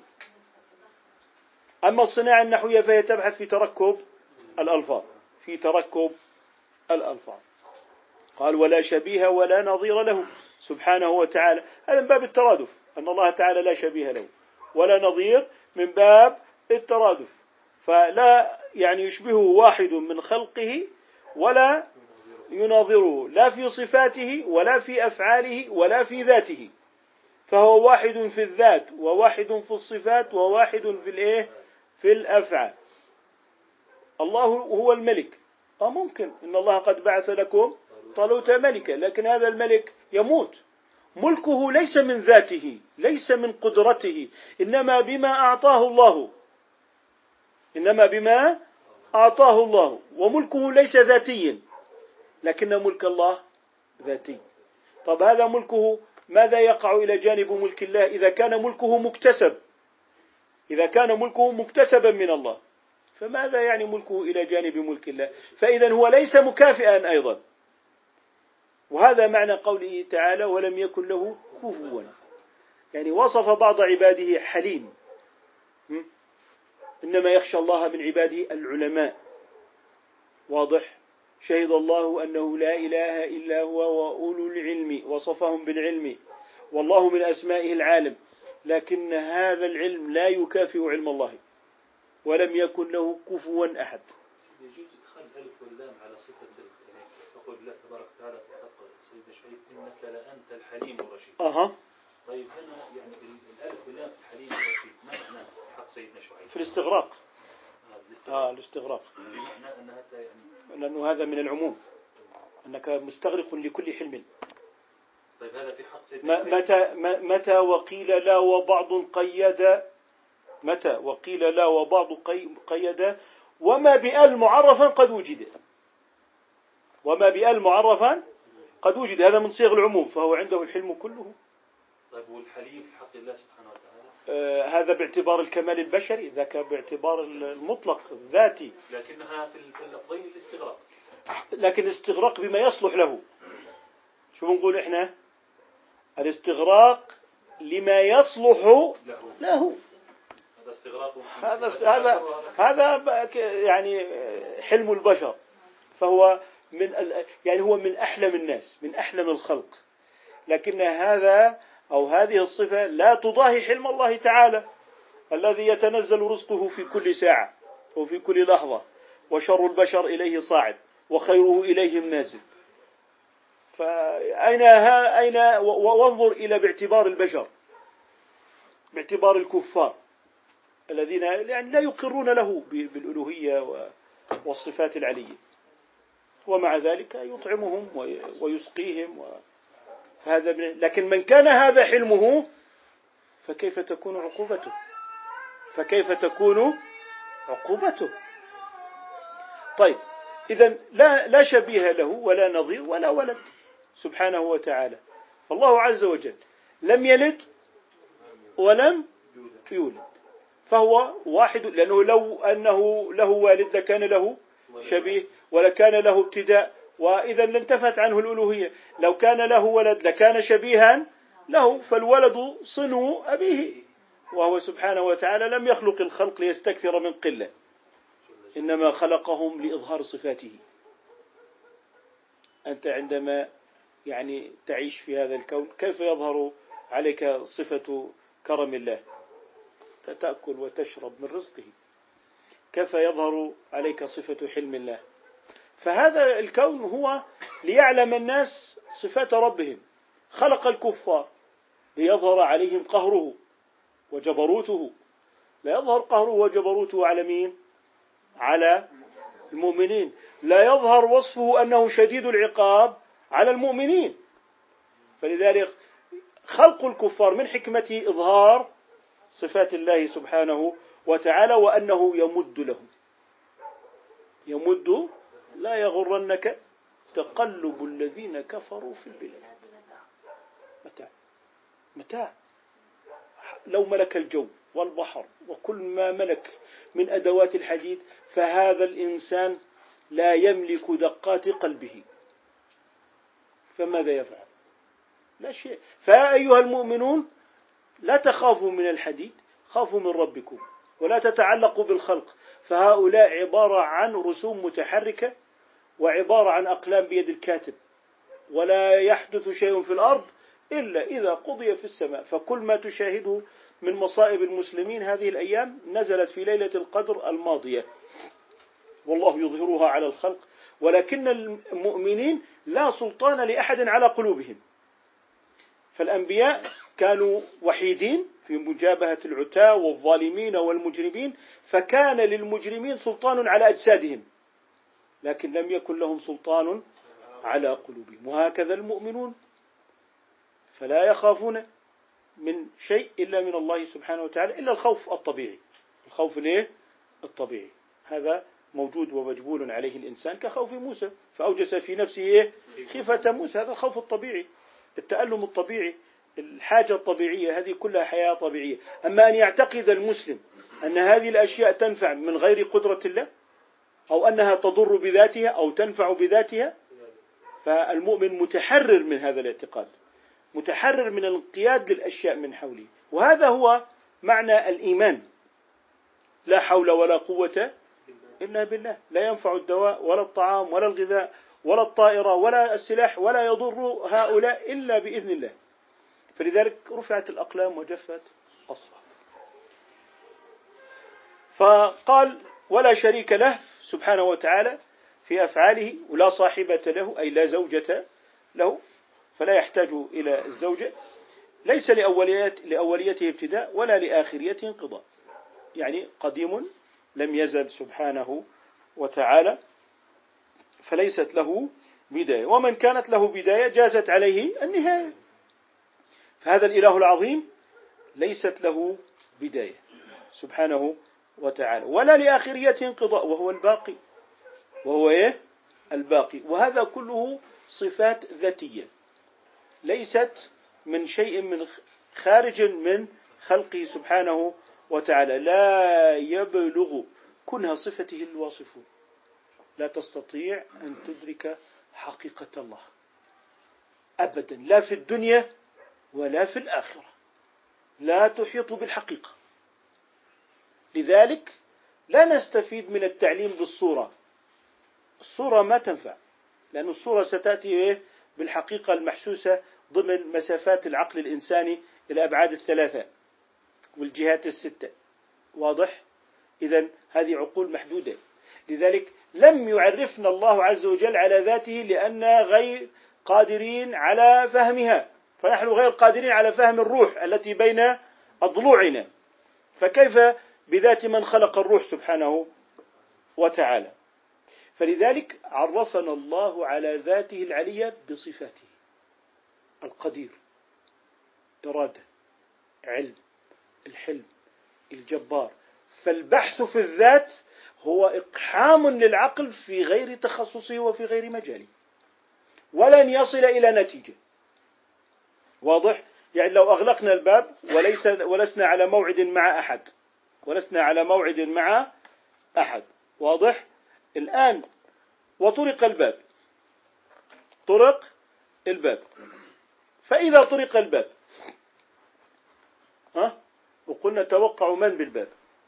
Speaker 1: أما الصناعة النحوية فهي تبحث في تركب الألفاظ، في تركب الألفاظ. قال ولا شبيه ولا نظير له سبحانه وتعالى، هذا من باب الترادف، أن الله تعالى لا شبيه له ولا نظير من باب الترادف، فلا يعني يشبهه واحد من خلقه ولا يناظره، لا في صفاته ولا في أفعاله ولا في ذاته، فهو واحد في الذات وواحد في الصفات وواحد في الإيه؟ في الأفعال. الله هو الملك، آه ممكن إن الله قد بعث لكم طالوت ملكا، لكن هذا الملك يموت، ملكه ليس من ذاته، ليس من قدرته، إنما بما أعطاه الله، إنما بما أعطاه الله، وملكه ليس ذاتيا، لكن ملك الله ذاتي. طب هذا ملكه ماذا يقع إلى جانب ملك الله إذا كان ملكه مكتسب؟ إذا كان ملكه مكتسبا من الله فماذا يعني ملكه إلى جانب ملك الله؟ فإذا هو ليس مكافئا أيضا. وهذا معنى قوله تعالى ولم يكن له كفوا، يعني وصف بعض عباده حليم، إنما يخشى الله من عباده العلماء. واضح؟ شهد الله أنه لا إله إلا هو وأولو العلم، وصفهم بالعلم، والله من أسمائه العالم، لكن هذا العلم لا يكافئ علم الله، ولم يكن له كفوا أحد.
Speaker 2: يجوز إدخال الألف واللام على صفة تقول الله تبارك وتعالى في حق سيدنا شعيب إنك لأنت الحليم الرشيد.
Speaker 1: أها.
Speaker 2: طيب هنا يعني الألف واللام
Speaker 1: في الاستغراق.
Speaker 2: آه
Speaker 1: آه الاستغراق،
Speaker 2: بمعنى أن هذا يعني
Speaker 1: لأنه هذا من العموم، أنك مستغرق لكل حلم.
Speaker 2: طيب هذا في حق سيدنا
Speaker 1: متى متى وقيل لا وبعض قيد، متى وقيل لا وبعض قيد، وما بأل معرفا قد وجد، وما بأل معرفا قد وجد، هذا من صيغ العموم، فهو عنده الحلم كله.
Speaker 2: طيب والحليم في حق الله سبحانه وتعالى؟
Speaker 1: آه هذا باعتبار الكمال البشري، ذاك باعتبار المطلق الذاتي،
Speaker 2: لكنها في اللفظين الاستغراق،
Speaker 1: لكن الاستغراق بما يصلح له. شو بنقول إحنا؟ الاستغراق لما يصلح
Speaker 2: له,
Speaker 1: له.
Speaker 2: هذا استغراق،
Speaker 1: هذا هذا هذا يعني حلم البشر، فهو من يعني هو من أحلم الناس، من أحلم الخلق، لكن هذا أو هذه الصفة لا تضاهي حلم الله تعالى الذي يتنزل رزقه في كل ساعة وفي كل لحظة، وشر البشر إليه صاعد وخيره إليهم نازل. فأين ها أين وانظر إلى باعتبار البشر، باعتبار الكفار الذين يعني لا يقرون له بالألوهية والصفات العلية، ومع ذلك يطعمهم ويسقيهم، فهذا من... لكن من كان هذا حلمه فكيف تكون عقوبته؟ فكيف تكون عقوبته؟ طيب إذن لا لا شبيه له ولا نظير ولا ولد سبحانه وتعالى. فالله عز وجل لم يلد ولم يولد، فهو واحد، لأنه لو أنه له والد لكان له شبيه ولكان له ابتداء، وإذا لانتفت عنه الألوهية. لو كان له ولد لكان شبيها له، فالولد صنو أبيه، وهو سبحانه وتعالى لم يخلق الخلق ليستكثر من قلة، إنما خلقهم لإظهار صفاته. أنت عندما يعني تعيش في هذا الكون كيف يظهر عليك صفة كرم الله؟ تأكل وتشرب من رزقه. كيف يظهر عليك صفة حلم الله؟ فهذا الكون هو ليعلم الناس صفات ربهم. خلق الكفار ليظهر عليهم قهره وجبروته. لا يظهر قهره وجبروته على مين؟ على المؤمنين. لا يظهر وصفه أنه شديد العقاب على المؤمنين. فلذلك خلق الكفار من حكمته إظهار صفات الله سبحانه وتعالى، وأنه يمد لهم. يمد، لا يغرنك تقلب الذين كفروا في البلاد. متاع متاع لو ملك الجو والبحر وكل ما ملك من أدوات الحديد، فهذا الإنسان لا يملك دقات قلبه، فماذا يفعل؟ لا شيء. فأيها المؤمنون لا تخافوا من الحديد، خافوا من ربكم، ولا تتعلقوا بالخلق، فهؤلاء عبارة عن رسوم متحركة وعبارة عن أقلام بيد الكاتب، ولا يحدث شيء في الأرض إلا إذا قضي في السماء. فكل ما تشاهده من مصائب المسلمين هذه الأيام نزلت في ليلة القدر الماضية، والله يظهرها على الخلق، ولكن المؤمنين لا سلطان لأحد على قلوبهم. فالأنبياء كانوا وحيدين في مجابهة العتاة والظالمين والمجرمين، فكان للمجرمين سلطان على أجسادهم، لكن لم يكن لهم سلطان على قلوبهم. وهكذا المؤمنون، فلا يخافون من شيء إلا من الله سبحانه وتعالى، إلا الخوف الطبيعي. الخوف ليه؟ الطبيعي، هذا موجود ومجبول عليه الإنسان، كخوف موسى فأوجس في نفسه خيفة موسى، هذا الخوف الطبيعي، التألم الطبيعي، الحاجة الطبيعية، هذه كلها حياة طبيعية. أما أن يعتقد المسلم أن هذه الأشياء تنفع من غير قدرة الله، أو أنها تضر بذاتها أو تنفع بذاتها، فالمؤمن متحرر من هذا الاعتقاد، متحرر من الانقياد للأشياء من حوله. وهذا هو معنى الإيمان. لا حول ولا قوة إلا بالله. لا ينفع الدواء ولا الطعام ولا الغذاء ولا الطائرة ولا السلاح، ولا يضر هؤلاء إلا بإذن الله. فلذلك رفعت الأقلام وجفت الصحف. فقال ولا شريك له سبحانه وتعالى في أفعاله، ولا صاحبة له أي لا زوجة له، فلا يحتاج إلى الزوجة، ليس لأوليات لأوليته ابتداء ولا لآخريته انقضاء. يعني قديم لم يزل سبحانه وتعالى، فليست له بداية، ومن كانت له بداية جازت عليه النهاية. فهذا الإله العظيم ليست له بداية سبحانه وتعالى، ولا لآخرية انقضاء، وهو الباقي، وهو إيه؟ الباقي. وهذا كله صفات ذاتية ليست من شيء من خارج من خلقه سبحانه وتعالى، لا يبلغ كنها صفته الواصفون، لا تستطيع أن تدرك حقيقة الله أبدا، لا في الدنيا ولا في الآخرة، لا تحيط بالحقيقة. لذلك لا نستفيد من التعليم بالصورة، الصورة ما تنفع، لأن الصورة ستأتي بالحقيقة المحسوسة ضمن مسافات العقل الإنساني إلى أبعاد الثلاثة والجهات الستة. واضح؟ إذن هذه عقول محدودة. لذلك لم يعرفنا الله عز وجل على ذاته لأننا غير قادرين على فهمها، فنحن غير قادرين على فهم الروح التي بين أضلوعنا، فكيف بذات من خلق الروح سبحانه وتعالى؟ فلذلك عرفنا الله على ذاته العلية بصفاته: القدير، إرادة، علم، الحلم، الجبار. فالبحث في الذات هو إقحام للعقل في غير تخصصه وفي غير مجاله، ولن يصل إلى نتيجة. واضح؟ يعني لو أغلقنا الباب وليس ولسنا على موعد مع أحد ولسنا على موعد مع أحد واضح؟ الآن وطرق الباب طرق الباب فإذا طرق الباب ها وقلنا توقعوا من بالباب،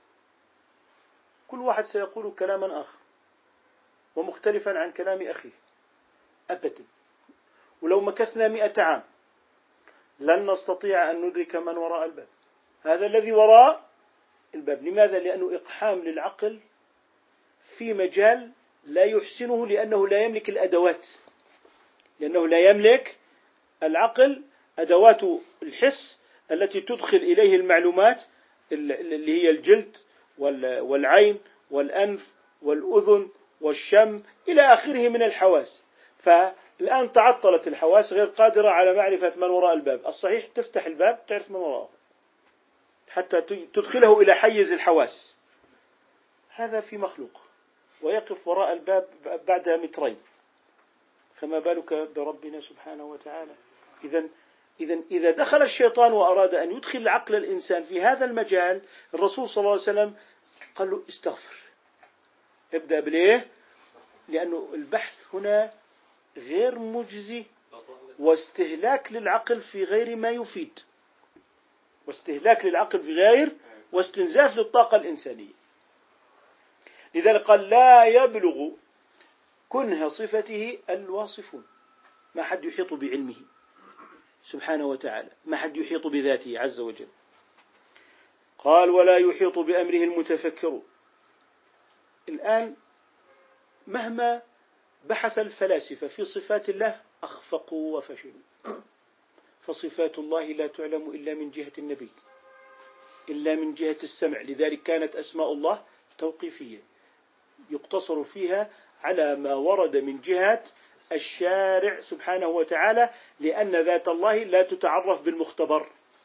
Speaker 1: كل واحد سيقول كلاما آخر ومختلفا عن كلام أخيه أبدا. ولو مكثنا مئة عام لن نستطيع أن ندرك من وراء الباب، هذا الذي وراء الباب. لماذا؟ لأنه إقحام للعقل في مجال لا يحسنه، لأنه لا يملك الأدوات، لأنه لا يملك العقل أدوات الحس التي تدخل إليه المعلومات اللي هي الجلد والعين والأنف والأذن والشم إلى آخره من الحواس. فالآن تعطلت الحواس، غير قادرة على معرفة من وراء الباب. الصحيح تفتح الباب تعرف من وراءه حتى تدخله إلى حيز الحواس، هذا في مخلوق ويقف وراء الباب بعدها مترين، فما بالك بربنا سبحانه وتعالى؟ إذن إذن إذا دخل الشيطان وأراد أن يدخل عقل الإنسان في هذا المجال، الرسول صلى الله عليه وسلم قال له استغفر، ابدأ بالإيه؟ لأنه البحث هنا غير مجزي، واستهلاك للعقل في غير ما يفيد، واستهلاك للعقل في غير واستنزاف للطاقة الإنسانية. لذلك قال لا يبلغ كنه صفته الواصفون، ما حد يحيط بعلمه سبحانه وتعالى، ما حد يحيط بذاته عز وجل. قال ولا يحيط بأمره المتفكر. الآن مهما بحث الفلاسفة في صفات الله أخفقوا وفشلوا، فصفات الله لا تعلم إلا من جهة النبي، إلا من جهة السمع. لذلك كانت أسماء الله توقيفية يقتصر فيها على ما ورد من جهة الشارع سبحانه وتعالى، لأن ذات الله لا تتعرف بالمختبر،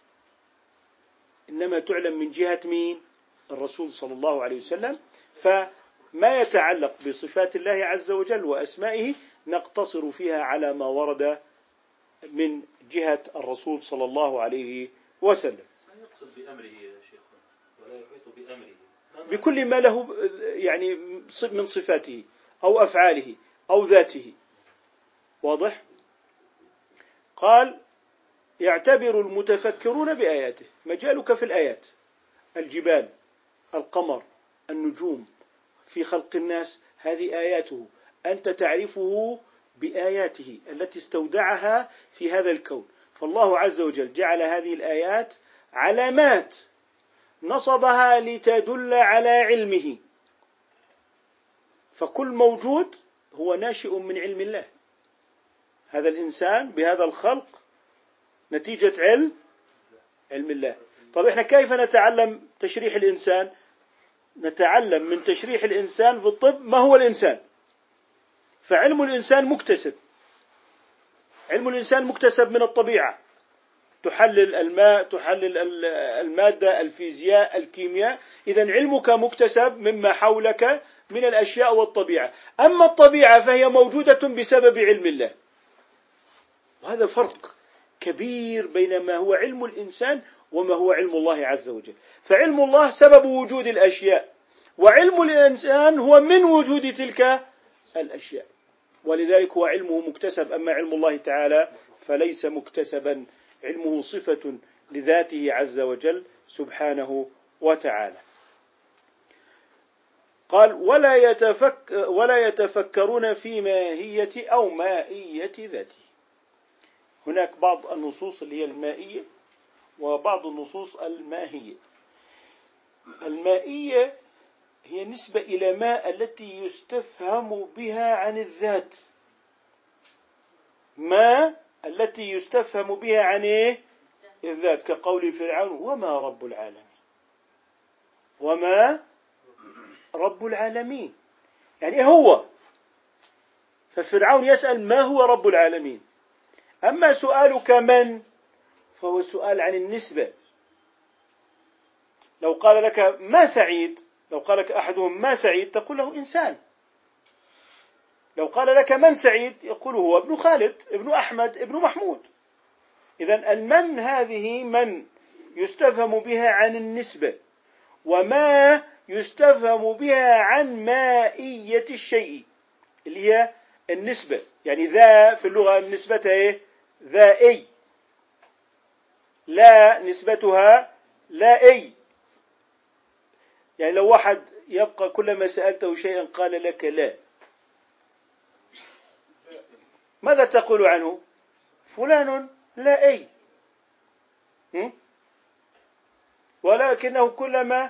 Speaker 1: إنما تعلم من جهة مين؟ الرسول صلى الله عليه وسلم. فما يتعلق بصفات الله عز وجل وأسمائه نقتصر فيها على ما ورد من جهة الرسول صلى الله عليه وسلم.
Speaker 2: ما يقصد بأمره يا شيخ؟ ولا يحيط بأمره
Speaker 1: بكل ما له يعني من صفاته أو أفعاله أو ذاته. واضح؟ قال يعتبر المتفكرون بآياته. مجالك في الآيات، الجبال، القمر، النجوم، في خلق الناس، هذه آياته، أنت تعرفه بآياته التي استودعها في هذا الكون. فالله عز وجل جعل هذه الآيات علامات نصبها لتدل على علمه، فكل موجود هو ناشئ من علم الله. هذا الإنسان بهذا الخلق نتيجة علم علم الله. طب إحنا كيف نتعلم تشريح الإنسان؟ نتعلم من تشريح الإنسان في الطب ما هو الإنسان. فعلم الإنسان مكتسب، علم الإنسان مكتسب من الطبيعة، تحلل الماء، تحلل المادة، الفيزياء، الكيمياء. إذن علمك مكتسب مما حولك من الأشياء والطبيعة. أما الطبيعة فهي موجودة بسبب علم الله. وهذا فرق كبير بين ما هو علم الإنسان وما هو علم الله عز وجل. فعلم الله سبب وجود الأشياء، وعلم الإنسان هو من وجود تلك الأشياء، ولذلك هو علمه مكتسب. أما علم الله تعالى فليس مكتسبا، علمه صفة لذاته عز وجل سبحانه وتعالى. قال ولا يتفك ولا يتفكرون في ماهية أو مائية ذاته. هناك بعض النصوص اللي هي المائية وبعض النصوص الماهية. المائية هي نسبة إلى ماء التي يستفهم بها عن الذات، ما التي يستفهم بها عن إيه؟ الذات، كقول فرعون وما رب العالمين، وما رب العالمين يعني هو. ففرعون يسأل ما هو رب العالمين. أما سؤالك من فهو سؤال عن النسبة. لو قال لك ما سعيد، لو قال لك أحدهم ما سعيد تقول له إنسان. لو قال لك من سعيد يقول هو ابن خالد، ابن أحمد، ابن محمود. إذن المن هذه من يستفهم بها عن النسبة، وما يستفهم بها عن مائية الشيء اللي هي النسبة. يعني ذا في اللغة نسبتها إيه؟ ذائي، لا نسبتها لائي. يعني لو واحد يبقى كلما سألته شيئا قال لك لا، ماذا تقول عنه؟ فلان لائي. ولكنه كلما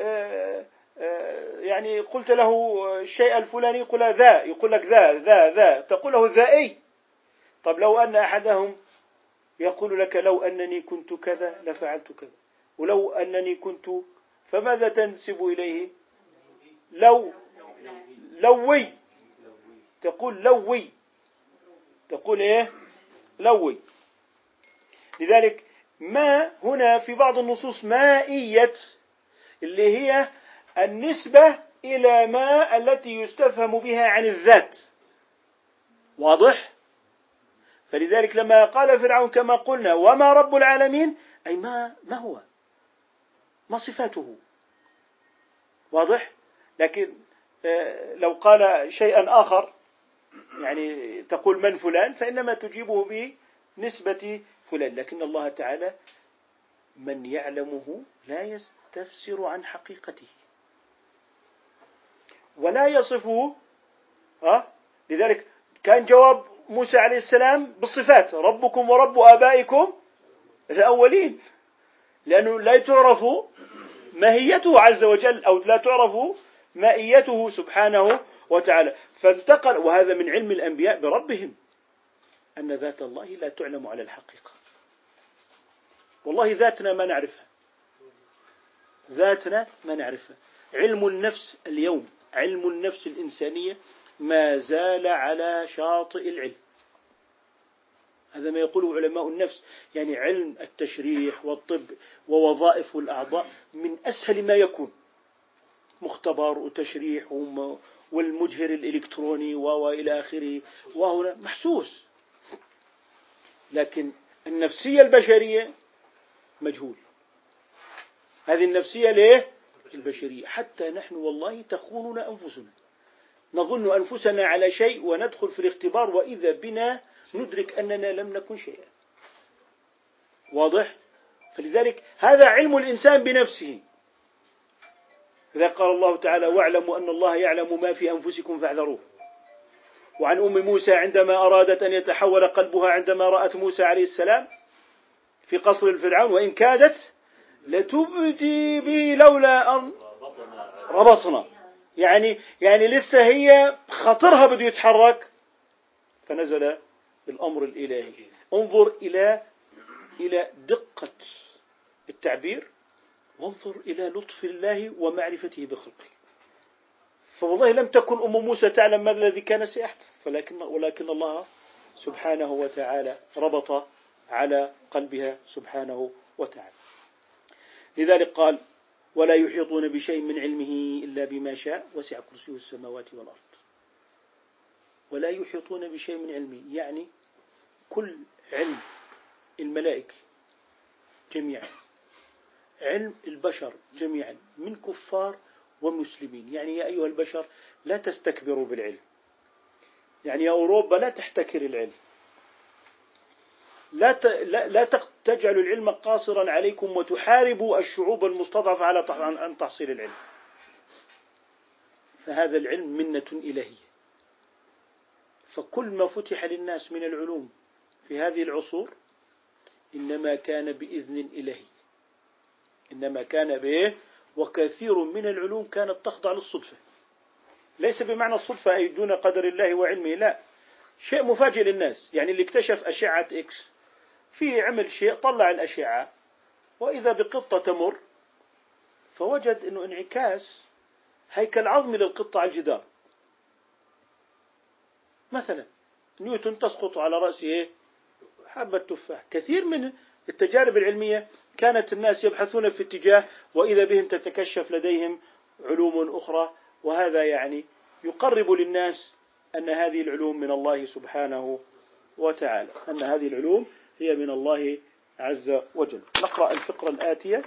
Speaker 1: يعني قلت له الشيء الفلاني يقول ذا، يقول لك ذا ذا ذا، تقول له ذائي. طب لو أن أحدهم يقول لك لو أنني كنت كذا لفعلت كذا، ولو أنني كنت، فماذا تنسب إليه؟ لو، لوي، تقول لوي، تقول إيه؟ لوي. لذلك ما هنا في بعض النصوص مائية اللي هي النسبة إلى ما التي يستفهم بها عن الذات. واضح؟ فلذلك لما قال فرعون كما قلنا وما رب العالمين، أي ما ما هو، ما صفاته. واضح؟ لكن لو قال شيئا آخر يعني تقول من فلان، فإنما تجيبه بنسبة فلان. لكن الله تعالى من يعلمه لا يستفسر عن حقيقته ولا يصفه. أه؟ لذلك كان جواب موسى عليه السلام بالصفات: ربكم ورب آبائكم الأولين، لأنه لا تعرف ماهيته عز وجل، أو لا تعرف مائيته سبحانه وتعالى. فانتقل، وهذا من علم الأنبياء بربهم، أن ذات الله لا تعلم على الحقيقة. والله ذاتنا ما نعرفها، ذاتنا ما نعرفها. علم النفس اليوم، علم النفس الإنسانية ما زال على شاطئ العلم. هذا ما يقوله علماء النفس. يعني علم التشريح والطب ووظائف الأعضاء من أسهل ما يكون، مختبر وتشريح والمجهر الإلكتروني وإلى آخره، وهنا محسوس. لكن النفسية البشرية مجهول. هذه النفسية ليه؟ البشرية. حتى نحن والله تخوننا أنفسنا، نظن أنفسنا على شيء وندخل في الاختبار وإذا بنا ندرك أننا لم نكن شيئا. واضح؟ فلذلك هذا علم الإنسان بنفسه. إذا قال الله تعالى واعلموا أن الله يعلم ما في أنفسكم فاحذروه. وعن أم موسى عندما أرادت أن يتحول قلبها عندما رأت موسى عليه السلام في قصر الفرعون وإن كادت لتبدي به لولا أن ربطنا، يعني يعني لسه هي خطرها بده يتحرك، فنزل الأمر الإلهي. انظر إلى إلى دقة التعبير وانظر إلى لطف الله ومعرفته بخلقه. فوالله لم تكن أم موسى تعلم ما الذي كان سيحدث، ولكن, ولكن الله سبحانه وتعالى ربط على قلبها سبحانه وتعالى. لذلك قال: ولا يحيطون بشيء من علمه إلا بما شاء وسع كرسيه السماوات والأرض. ولا يحيطون بشيء من علمه يعني كل علم الملائكة جميعا، علم البشر جميعا من كفار ومسلمين. يعني يا أيها البشر لا تستكبروا بالعلم، يعني يا أوروبا لا تحتكر العلم، لا لا لا تجعلوا العلم قاصرا عليكم وتحاربوا الشعوب المستضعفة على أن تحصيل العلم. فهذا العلم منة إلهية. فكل ما فتح للناس من العلوم في هذه العصور إنما كان بإذن إلهي، إنما كان به. وكثير من العلوم كانت تخضع للصدفة، ليس بمعنى الصدفة أي دون قدر الله وعلمه، لا، شيء مفاجئ للناس. يعني اللي اكتشف أشعة إكس في عمل شيء، طلع الأشعة وإذا بقطة تمر فوجد أنه انعكاس هيكل عظمي للقطة على الجدار مثلا. نيوتن تسقط على رأسه حبة تفاح. كثير من التجارب العلمية كانت الناس يبحثون في اتجاه وإذا بهم تتكشف لديهم علوم أخرى. وهذا يعني يقرب للناس أن هذه العلوم من الله سبحانه وتعالى، أن هذه العلوم هي من الله عز وجل. نقرأ الفقرة الآتية.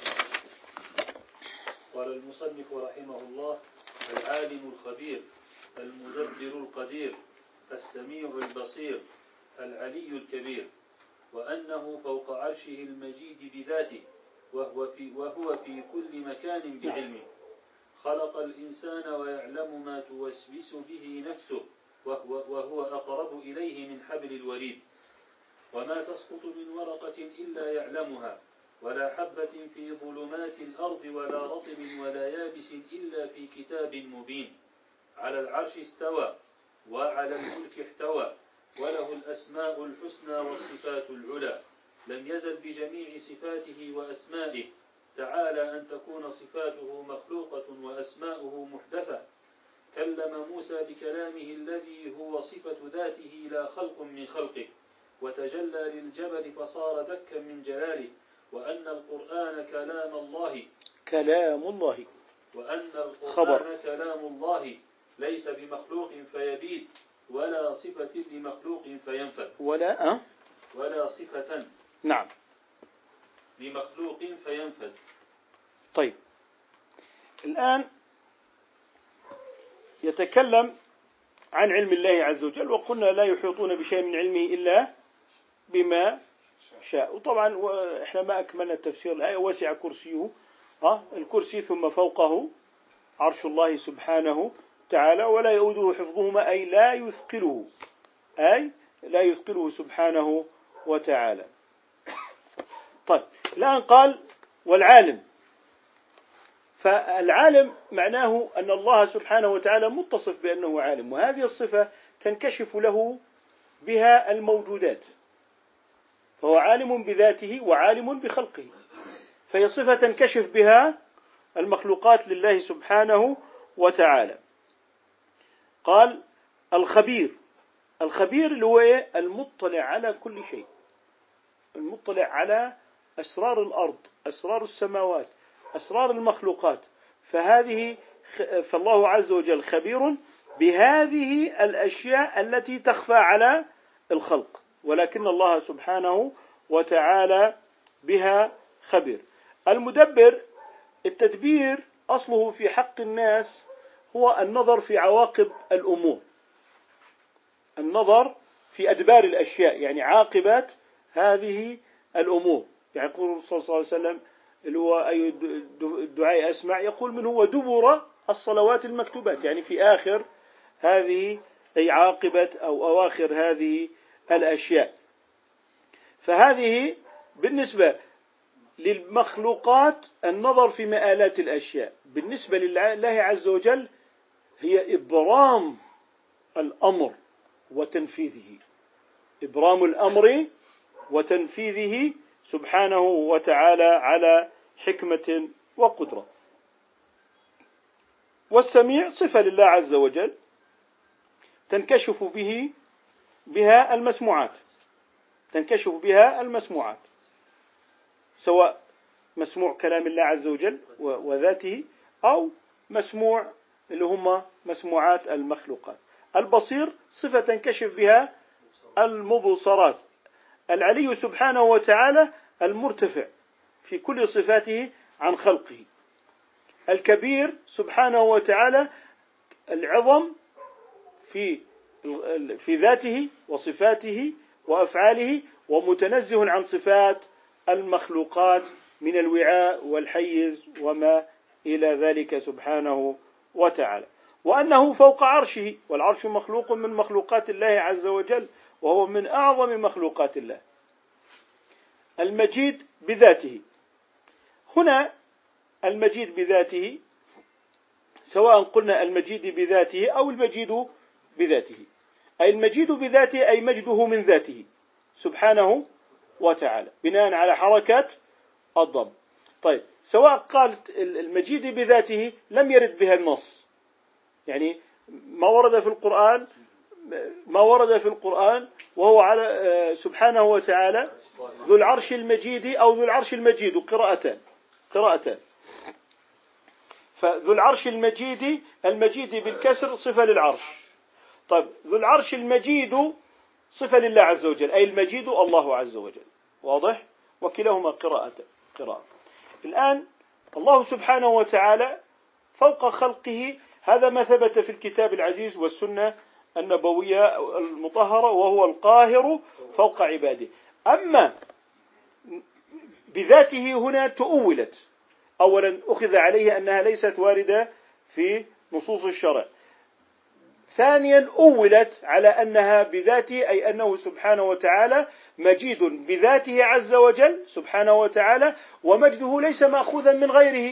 Speaker 2: قال المصنف رحمه الله: العالم الخبير، المدبر القدير، السميع البصير، العلي الكبير، وأنه فوق عرشه المجيد بذاته، وهو في, وهو في كل مكان بعلمه. خلق الإنسان ويعلم ما توسوس به نفسه، وهو, وهو أقرب إليه من حبل الوريد. وما تسقط من ورقة إلا يعلمها، ولا حبة في ظلمات الأرض ولا رطب ولا يابس إلا في كتاب مبين. على العرش استوى وعلى الملك احتوى، وله الأسماء الحسنى والصفات العلى. لم يزل بجميع صفاته وأسمائه، تعالى أن تكون صفاته مخلوقة وأسماؤه محدثة. كلم موسى بكلامه الذي هو صفة ذاته لا خلق من خلقه، وتجلى للجبل فصار دكا من جلاله. وأن القرآن كلام الله
Speaker 1: كلام الله
Speaker 2: وأن القرآن
Speaker 1: خبر.
Speaker 2: كلام الله ليس بمخلوق فيبيد، ولا صفة لمخلوق فينفد.
Speaker 1: ولا أه؟
Speaker 2: ولا صفة
Speaker 1: نعم
Speaker 2: لمخلوق فينفد.
Speaker 1: طيب، الآن يتكلم عن علم الله عز وجل. وقلنا لا يحيطون بشيء من علمه إلا بما شاء. وطبعا إحنا ما أكملنا تفسير الآية. وسع كرسيه، ها الكرسي، ثم فوقه عرش الله سبحانه تعالى، ولا يؤوده حفظهما أي لا يثقله، أي لا يثقله سبحانه وتعالى. طيب، الآن قال والعالم. فالعالم معناه أن الله سبحانه وتعالى متصف بأنه عالم، وهذه الصفة تنكشف له بها الموجودات، فهو عالم بذاته وعالم بخلقه، فهي صفة تنكشف بها المخلوقات لله سبحانه وتعالى. قال الخبير. الخبير اللي هو المطلع على كل شيء، المطلع على أسرار الأرض، أسرار السماوات، أسرار المخلوقات. فهذه فالله عز وجل خبير بهذه الأشياء التي تخفى على الخلق، ولكن الله سبحانه وتعالى بها خبير. المدبر، التدبير أصله في حق الناس هو النظر في عواقب الأمور، النظر في أدبار الأشياء، يعني عاقبات هذه الأمور. يعني يقول الرسول صلى الله عليه وسلم اللي هو أي الدعاء أسمع، يقول من هو دبر الصلوات المكتوبات، يعني في آخر هذه أي عاقبة أو أواخر هذه الأشياء. فهذه بالنسبة للمخلوقات النظر في مآلات الأشياء، بالنسبة لله عز وجل هي إبرام الأمر وتنفيذه، إبرام الأمر وتنفيذه سبحانه وتعالى على حكمة وقدرة. والسميع صفة لله عز وجل تنكشف به بها المسموعات تنكشف بها المسموعات سواء مسموع كلام الله عز وجل وذاته أو مسموع اللي هم مسموعات المخلوقات. البصير صفة تنكشف بها المبصرات. العلي سبحانه وتعالى المرتفع في كل صفاته عن خلقه. الكبير سبحانه وتعالى العظم في في ذاته وصفاته وأفعاله، ومتنزه عن صفات المخلوقات من الوعاء والحيز وما إلى ذلك سبحانه وتعالى. وأنه فوق عرشه، والعرش مخلوق من مخلوقات الله عز وجل، وهو من أعظم مخلوقات الله. المجيد بذاته، هنا المجيد بذاته سواء قلنا المجيد بذاته أو المجيد بذاته، أي المجيد بذاته أي مجده من ذاته سبحانه وتعالى بناء على حركة الضم. طيب، سواء قالت المجيد بذاته لم يرد بها النص، يعني ما ورد في القرآن ما ورد في القرآن وهو على سبحانه وتعالى ذو العرش المجيد أو ذو العرش المجيد، قراءتان قراءتان فذو العرش المجيد، المجيد بالكسر صفة للعرش. طيب، ذو العرش المجيد صفة لله عز وجل، أي المجيد الله عز وجل. واضح؟ وكلاهما قراءة قراءة. الآن الله سبحانه وتعالى فوق خلقه، هذا ما ثبت في الكتاب العزيز والسنة النبوية المطهرة، وهو القاهر فوق عباده. أما بذاته هنا تؤولت، أولا أخذ عليه أنها ليست واردة في نصوص الشرع. ثانيا أولت على أنها بذاته، أي أنه سبحانه وتعالى مجيد بذاته عز وجل سبحانه وتعالى، ومجده ليس مأخوذا من غيره.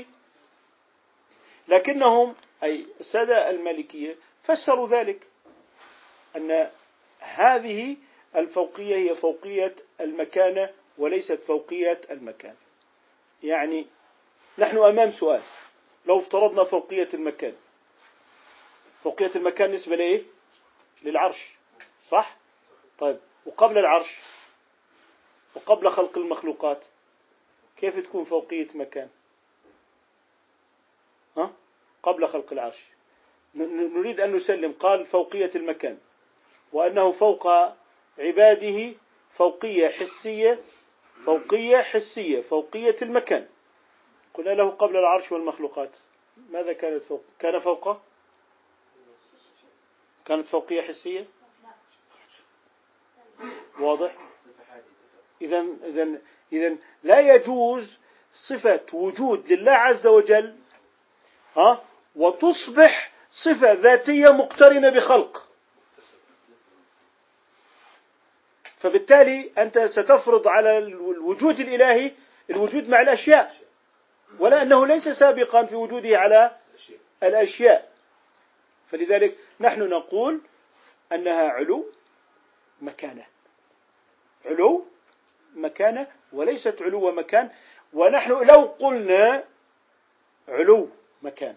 Speaker 1: لكنهم أي السادة المالكية فسروا ذلك أن هذه الفوقية هي فوقية المكانة وليست فوقية المكان. يعني نحن أمام سؤال، لو افترضنا فوقية المكان، فوقية المكان نسبة لإيه؟ للعرش، صح؟ طيب، وقبل العرش وقبل خلق المخلوقات كيف تكون فوقية مكان؟ ها؟ قبل خلق العرش. نريد أن نسلم، قال فوقية المكان، وأنه فوق عباده فوقية حسية، فوقية حسية فوقية المكان. قلنا له قبل العرش والمخلوقات ماذا كانت فوق؟ كان فوق كانت فوقية حسية. واضح؟ إذن إذن إذن لا يجوز صفة وجود لله عز وجل ها وتصبح صفة ذاتية مقترنة بخلق. فبالتالي أنت ستفرض على الوجود الإلهي الوجود مع الأشياء، ولا أنه ليس سابقا في وجوده على الأشياء. فلذلك نحن نقول أنها علو مكانة، علو مكانة وليست علو مكان. ونحن لو قلنا علو مكان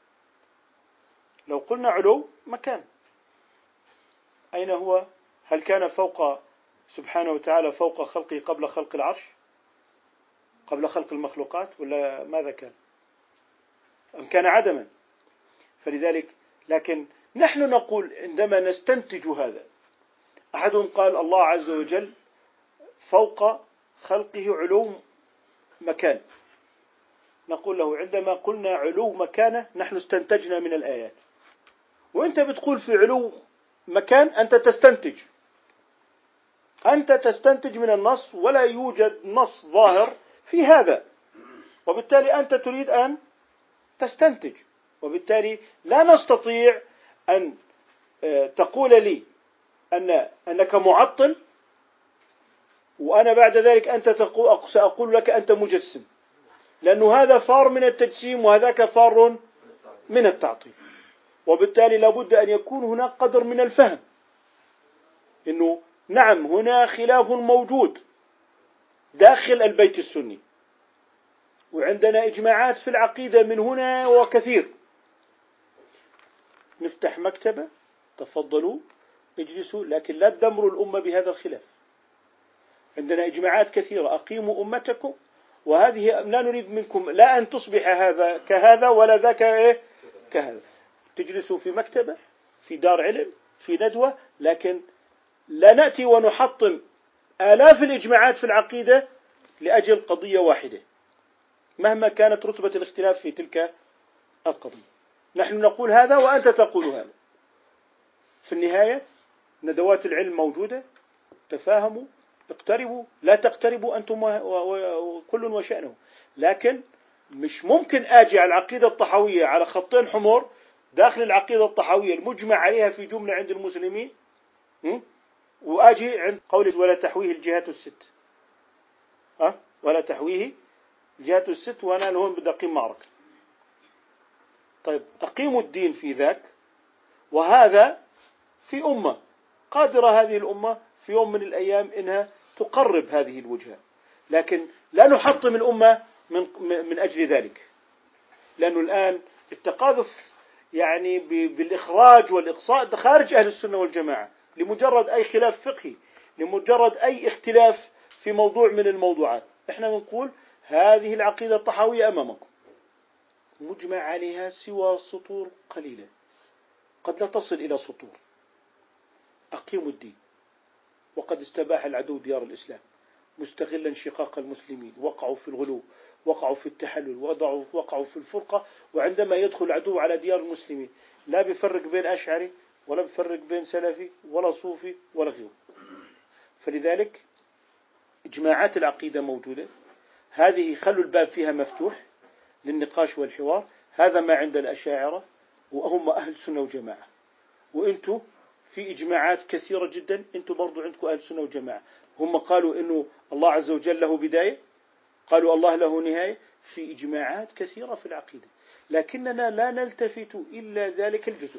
Speaker 1: لو قلنا علو مكان أين هو؟ هل كان فوق سبحانه وتعالى فوق خلقه قبل خلق العرش، قبل خلق المخلوقات، ولا ماذا كان؟ أم كان عدما؟ فلذلك لكن نحن نقول عندما نستنتج هذا، أحد قال الله عز وجل فوق خلقه علو مكان، نقول له عندما قلنا علو مكانه نحن استنتجنا من الآيات، وأنت بتقول في علو مكان أنت تستنتج أنت تستنتج من النص، ولا يوجد نص ظاهر في هذا، وبالتالي أنت تريد أن تستنتج، وبالتالي لا نستطيع أن تقول لي أن أنك معطل وأنا بعد ذلك أنت تقول سأقول لك أنت مجسم، لأنه هذا فار من التجسيم وهذاك فار من التعطيل. وبالتالي لابد أن يكون هناك قدر من الفهم، إنه نعم هنا خلاف موجود داخل البيت السني، وعندنا إجماعات في العقيدة من هنا وكثير. نفتح مكتبة، تفضلوا اجلسوا، لكن لا تدمروا الأمة بهذا الخلاف. عندنا إجماعات كثيرة، أقيموا أمتكم، وهذه لا نريد منكم لا أن تصبح هذا كهذا ولا ذاك إيه كهذا. تجلسوا في مكتبة، في دار علم، في ندوة، لكن لا نأتي ونحطم آلاف الإجماعات في العقيدة لأجل قضية واحدة مهما كانت رتبة الاختلاف في تلك القضية. نحن نقول هذا وأنت تقول هذا. في النهاية ندوات العلم موجودة، تفاهموا، اقتربوا، لا تقتربوا أنتم وكل وشأنه. لكن مش ممكن آجي على العقيدة الطحاوية على خطين حمر داخل العقيدة الطحاوية المجمع عليها في جملة عند المسلمين، وآجي عند قول ولا تحويه الجهات الست، أه؟ ولا تحويه الجهات الست، وأنا هون بدي أقيم معركة. طيب أقيموا الدين في ذاك، وهذا في أمة قادرة هذه الأمة في يوم من الأيام إنها تقرب هذه الوجهة، لكن لا نحطم الأمة من من أجل ذلك، لأنه الآن التقاذف يعني بالإخراج والإقصاء خارج أهل السنة والجماعة لمجرد أي خلاف فقهي، لمجرد أي اختلاف في موضوع من الموضوعات. إحنا بنقول هذه العقيدة الطحاوية أمامكم مجمع عليها سوى سطور قليلة، قد لا تصل إلى سطور. أقيموا الدين. وقد استباح العدو ديار الإسلام مستغلا انشقاق المسلمين، وقعوا في الغلو، وقعوا في التحلل، وضعوا وقعوا في الفرقة. وعندما يدخل العدو على ديار المسلمين لا بيفرق بين أشعري ولا بيفرق بين سلفي ولا صوفي ولا غيره. فلذلك إجماعات العقيدة موجودة، هذه خلوا الباب فيها مفتوح للنقاش والحوار. هذا ما عند الأشاعرة وهم أهل سنة وجماعة، وإنتوا في إجماعات كثيرة جدا، أنتوا برضو عندكم أهل سنة وجماعة. هم قالوا إنه الله عز وجل له بداية، قالوا الله له نهاية، في إجماعات كثيرة في العقيدة، لكننا لا نلتفت إلا ذلك الجزء،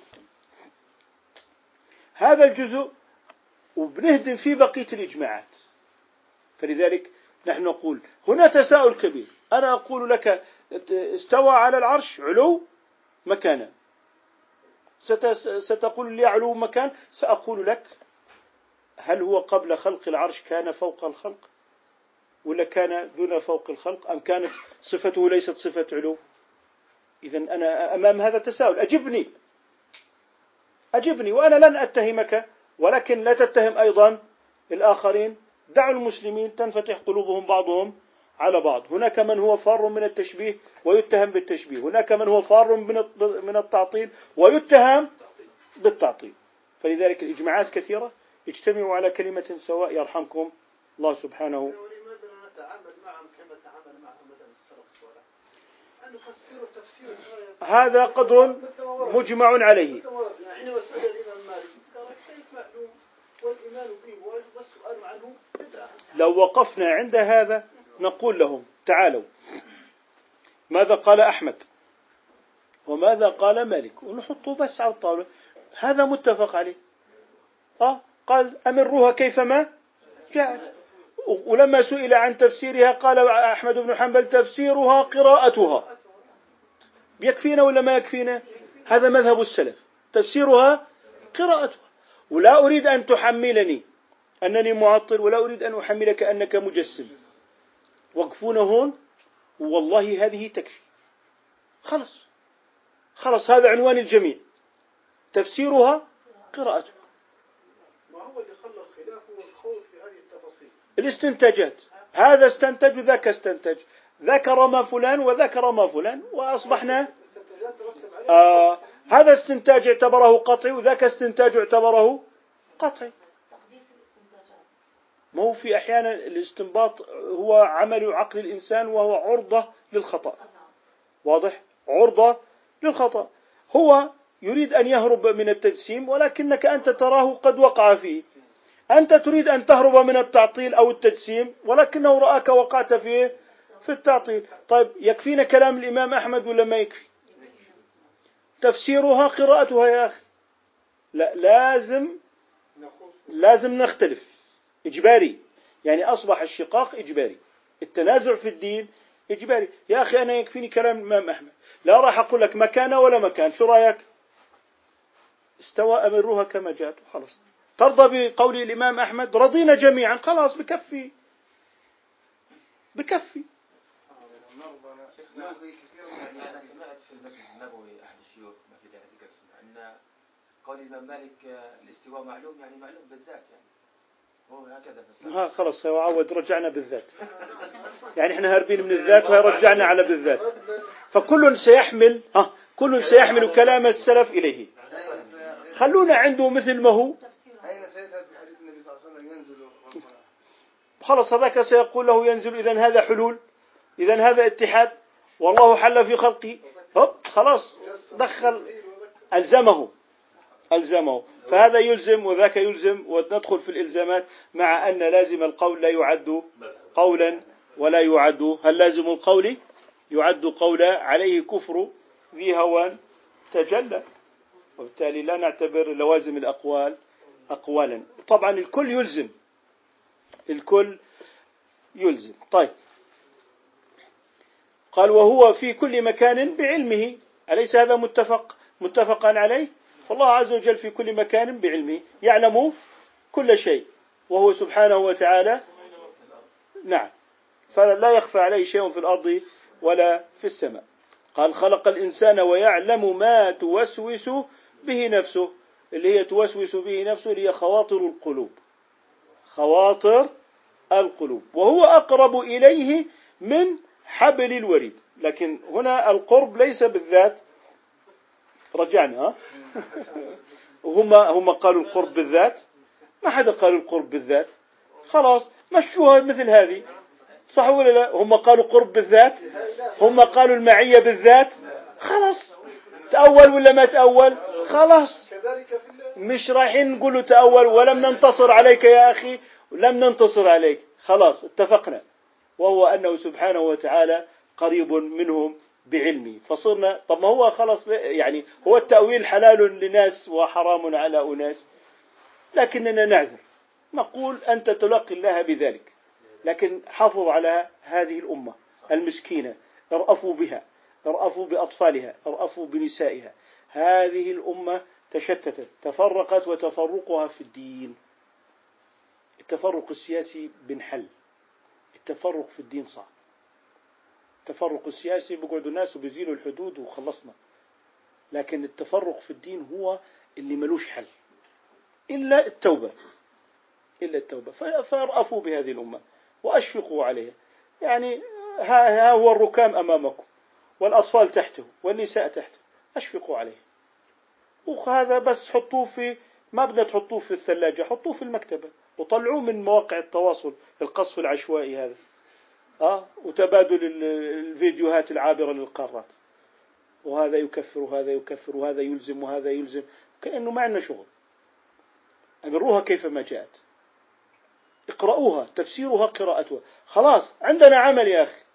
Speaker 1: هذا الجزء، وبنهدم فيه بقية الإجماعات. فلذلك نحن نقول هنا تساؤل كبير. أنا أقول لك استوى على العرش علو مكانا، ستقول لي علو مكان، سأقول لك هل هو قبل خلق العرش كان فوق الخلق ولا كان دون فوق الخلق، أم كانت صفته ليست صفة علو؟ إذن أنا أمام هذا تساؤل، أجبني أجبني وأنا لن أتهمك، ولكن لا تتهم أيضا الآخرين. دعوا المسلمين تنفتح قلوبهم بعضهم على بعض. هناك من هو فار من التشبيه ويتهم بالتشبيه، هناك من هو فار من التعطيل ويتهم بالتعطيل. فلذلك الإجماعات كثيرة، اجتمعوا على كلمة سواء يرحمكم الله سبحانه.
Speaker 4: ولماذا لا نتعامل معهم كما تعامل معهم مثلا السلف الصالح؟ أن يفسروا تفسير
Speaker 1: هذا قدر مجمع عليه.
Speaker 4: حين وسأل الإمام مالك قال كيف معلوم والإيمان به والسؤال عنه بدعة.
Speaker 1: لو وقفنا عند هذا نقول لهم تعالوا، ماذا قال أحمد وماذا قال مالك، ونحطه بس على الطاولة، هذا متفق عليه. آه قال أمروها كيفما جاءت. ولما سئل عن تفسيرها قال أحمد بن حنبل تفسيرها قراءتها. يكفينا ولا ما يكفينا؟ هذا مذهب السلف، تفسيرها قراءتها. ولا أريد أن تحملني أنني معطل، ولا أريد أن أحملك أنك مجسم. وقفونا هون، والله هذه تكفي. خلص خلص هذا عنوان الجميع، تفسيرها قراءتها.
Speaker 4: ما هو اللي خلى الخلاف والخوض في هذه التفاصيل؟
Speaker 1: الاستنتاجات، هذا استنتج وذاك استنتج، ذكر ما فلان وذكر ما فلان، وأصبحنا آه هذا استنتاج اعتبره قطعي وذاك استنتاج اعتبره قطعي. ما هو في أحيانا الاستنباط هو عمل عقل الإنسان وهو عرضة للخطأ، واضح؟ عرضة للخطأ. هو يريد أن يهرب من التجسيم ولكنك أنت تراه قد وقع فيه. أنت تريد أن تهرب من التعطيل أو التجسيم ولكنه رآك وقعت فيه في التعطيل. طيب يكفينا كلام الإمام أحمد ولا ما يكفي؟ تفسيرها قراءتها يا أخي. لا، لازم لازم نختلف إجباري، يعني أصبح الشقاق إجباري. التنازع في الدين إجباري. يا أخي أنا يكفيني كلام الإمام أحمد، لا راح أقول لك مكانه ولا مكان، شو رأيك؟ استوى أمروها كما جاءت وخلص. ترضى بقول الإمام أحمد؟ رضينا جميعا، خلاص بكفي بكفي.
Speaker 3: أنا سمعت في المسجد النبوي أحد الشيوخ ما في داعي ذكر اسمه أن قول الإمام مالك الاستواء معلوم، يعني معلوم بالذات، يعني هو هكذا فسر.
Speaker 1: ها خلاص هو عود رجعنا بالذات، يعني احنا هاربين من الذات ويرجعنا على بالذات. فكل سيحمل ها كل سيحمل كلام السلف إليه. خلونا عنده مثل ما هو.
Speaker 5: أين سيذهب بحديث النبي صلى الله عليه وسلم ينزل؟
Speaker 1: خلاص هذاك سيقول له ينزل، إذن هذا حلول، إذن هذا اتحاد، والله حل في خلقه. هب خلاص دخل ألزمه ألزمه فهذا يلزم وذاك يلزم، وندخل في الإلزامات، مع أن لازم القول لا يعد قولا ولا يعد. هل لازم القول يعد قولا؟ عليه كفر ذي هوان تجلى، وبالتالي لا نعتبر لوازم الأقوال أقوالا. طبعا الكل يلزم، الكل يلزم. طيب قال وهو في كل مكان بعلمه، أليس هذا متفق متفقا عليه؟ فالله عز وجل في كل مكان بعلمه، يعلم كل شيء، وهو سبحانه وتعالى نعم، فلا يخفى عليه شيء في الأرض ولا في السماء. قال خلق الإنسان ويعلم ما توسوس به نفسه، اللي هي توسوس به نفسه اللي هي خواطر القلوب، خواطر القلوب، وهو أقرب إليه من حبل الوريد. لكن هنا القرب ليس بالذات، رجعنا هم هم قالوا القرب بالذات، ما حدا قال القرب بالذات، خلاص مشوها مثل هذه، صح ولا لا؟ هم قالوا قرب بالذات، هم قالوا المعية بالذات، خلاص تأول ولا ما تأول، خلاص مش رايحين نقولوا تأول، ولم ننتصر عليك يا أخي، لم ننتصر عليك، خلاص اتفقنا، وهو أنه سبحانه وتعالى قريب منهم بعلمه. فصرنا طب ما هو خلاص، يعني هو التأويل حلال لناس وحرام على أناس، لكننا نعذر نقول أنت تلقي الله بذلك، لكن حافظ على هذه الأمة المسكينة، ارأفوا بها، ارأفوا بأطفالها، ارأفوا بنسائها. هذه الأمة تشتتت، تفرقت، وتفرقها في الدين، التفرق السياسي بنحل، التفرق في الدين صعب. التفرق السياسي بيقعدوا الناس وبيزيلوا الحدود وخلصنا، لكن التفرق في الدين هو اللي ملوش حل إلا التوبة، إلا التوبة. فارأفوا بهذه الأمة وأشفقوا عليها، يعني ها هو الركام أمامكم والأطفال تحته والنساء تحته، أشفقوا عليه. وهذا بس حطوه في، ما بدنا تحطوه في الثلاجة، حطوه في المكتبة وطلعوه من مواقع التواصل، القصف العشوائي هذا آه وتبادل الفيديوهات العابرة للقارات، وهذا يكفر وهذا يكفر وهذا يلزم وهذا يلزم، كأنه ما عندنا شغل. أمروها كيفما جاءت، اقرأوها، تفسيرها قراءتها، خلاص عندنا عمل يا أخي،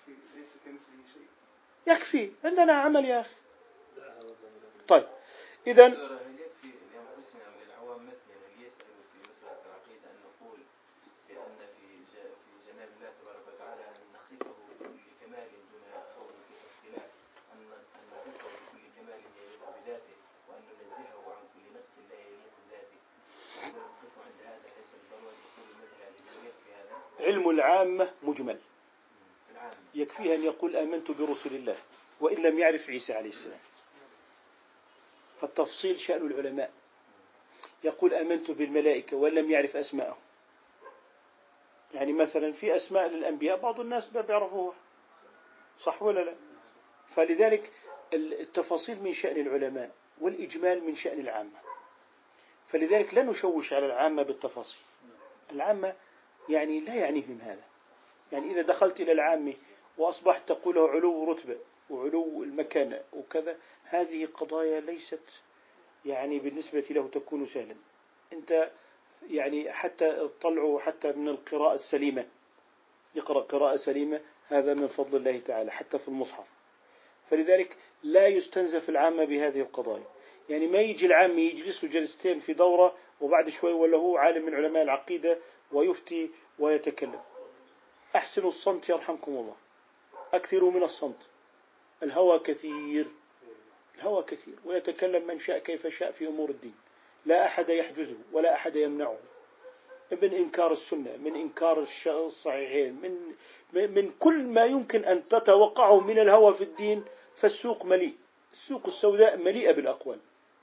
Speaker 1: يكفي عندنا عمل يا أخي. طيب إذن علم العامة مجمل، يكفيه أن يقول آمنت برسل الله وإن لم يعرف عيسى عليه السلام. فالتفصيل شأن العلماء، يقول آمنت بالملائكة وإن لم يعرف أسماءهم. يعني مثلا في أسماء للأنبياء بعض الناس ما بيعرفوها، صح ولا لا؟ فلذلك التفاصيل من شأن العلماء والإجمال من شأن العامة، فلذلك لا نشوش على العامة بالتفاصيل. العامة يعني لا يعنيهم هذا، يعني إذا دخلت إلى العامة وأصبحت تقول له علو رتبة وعلو المكانة وكذا، هذه قضايا ليست يعني بالنسبة له تكون سهلا. أنت يعني حتى تطلعوا حتى من القراءة السليمة، يقرأ قراءة سليمة، هذا من فضل الله تعالى حتى في المصحف. فلذلك لا يستنزف العامة بهذه القضايا، يعني ما يجي العامة يجلس له جلستين في دورة وبعد شوي ولا هو عالم من علماء العقيدة ويفتي ويتكلم. أحسنوا الصمت يرحمكم الله، أكثروا من الصمت. الهوى كثير، الهوى كثير، ويتكلم من شاء كيف شاء في أمور الدين، لا أحد يحجزه ولا أحد يمنعه، من إنكار السنة، من إنكار الصحيحين، من من كل ما يمكن أن تتوقعه من الهوى في الدين. فالسوق مليء، السوق السوداء مليئة بالأقوال.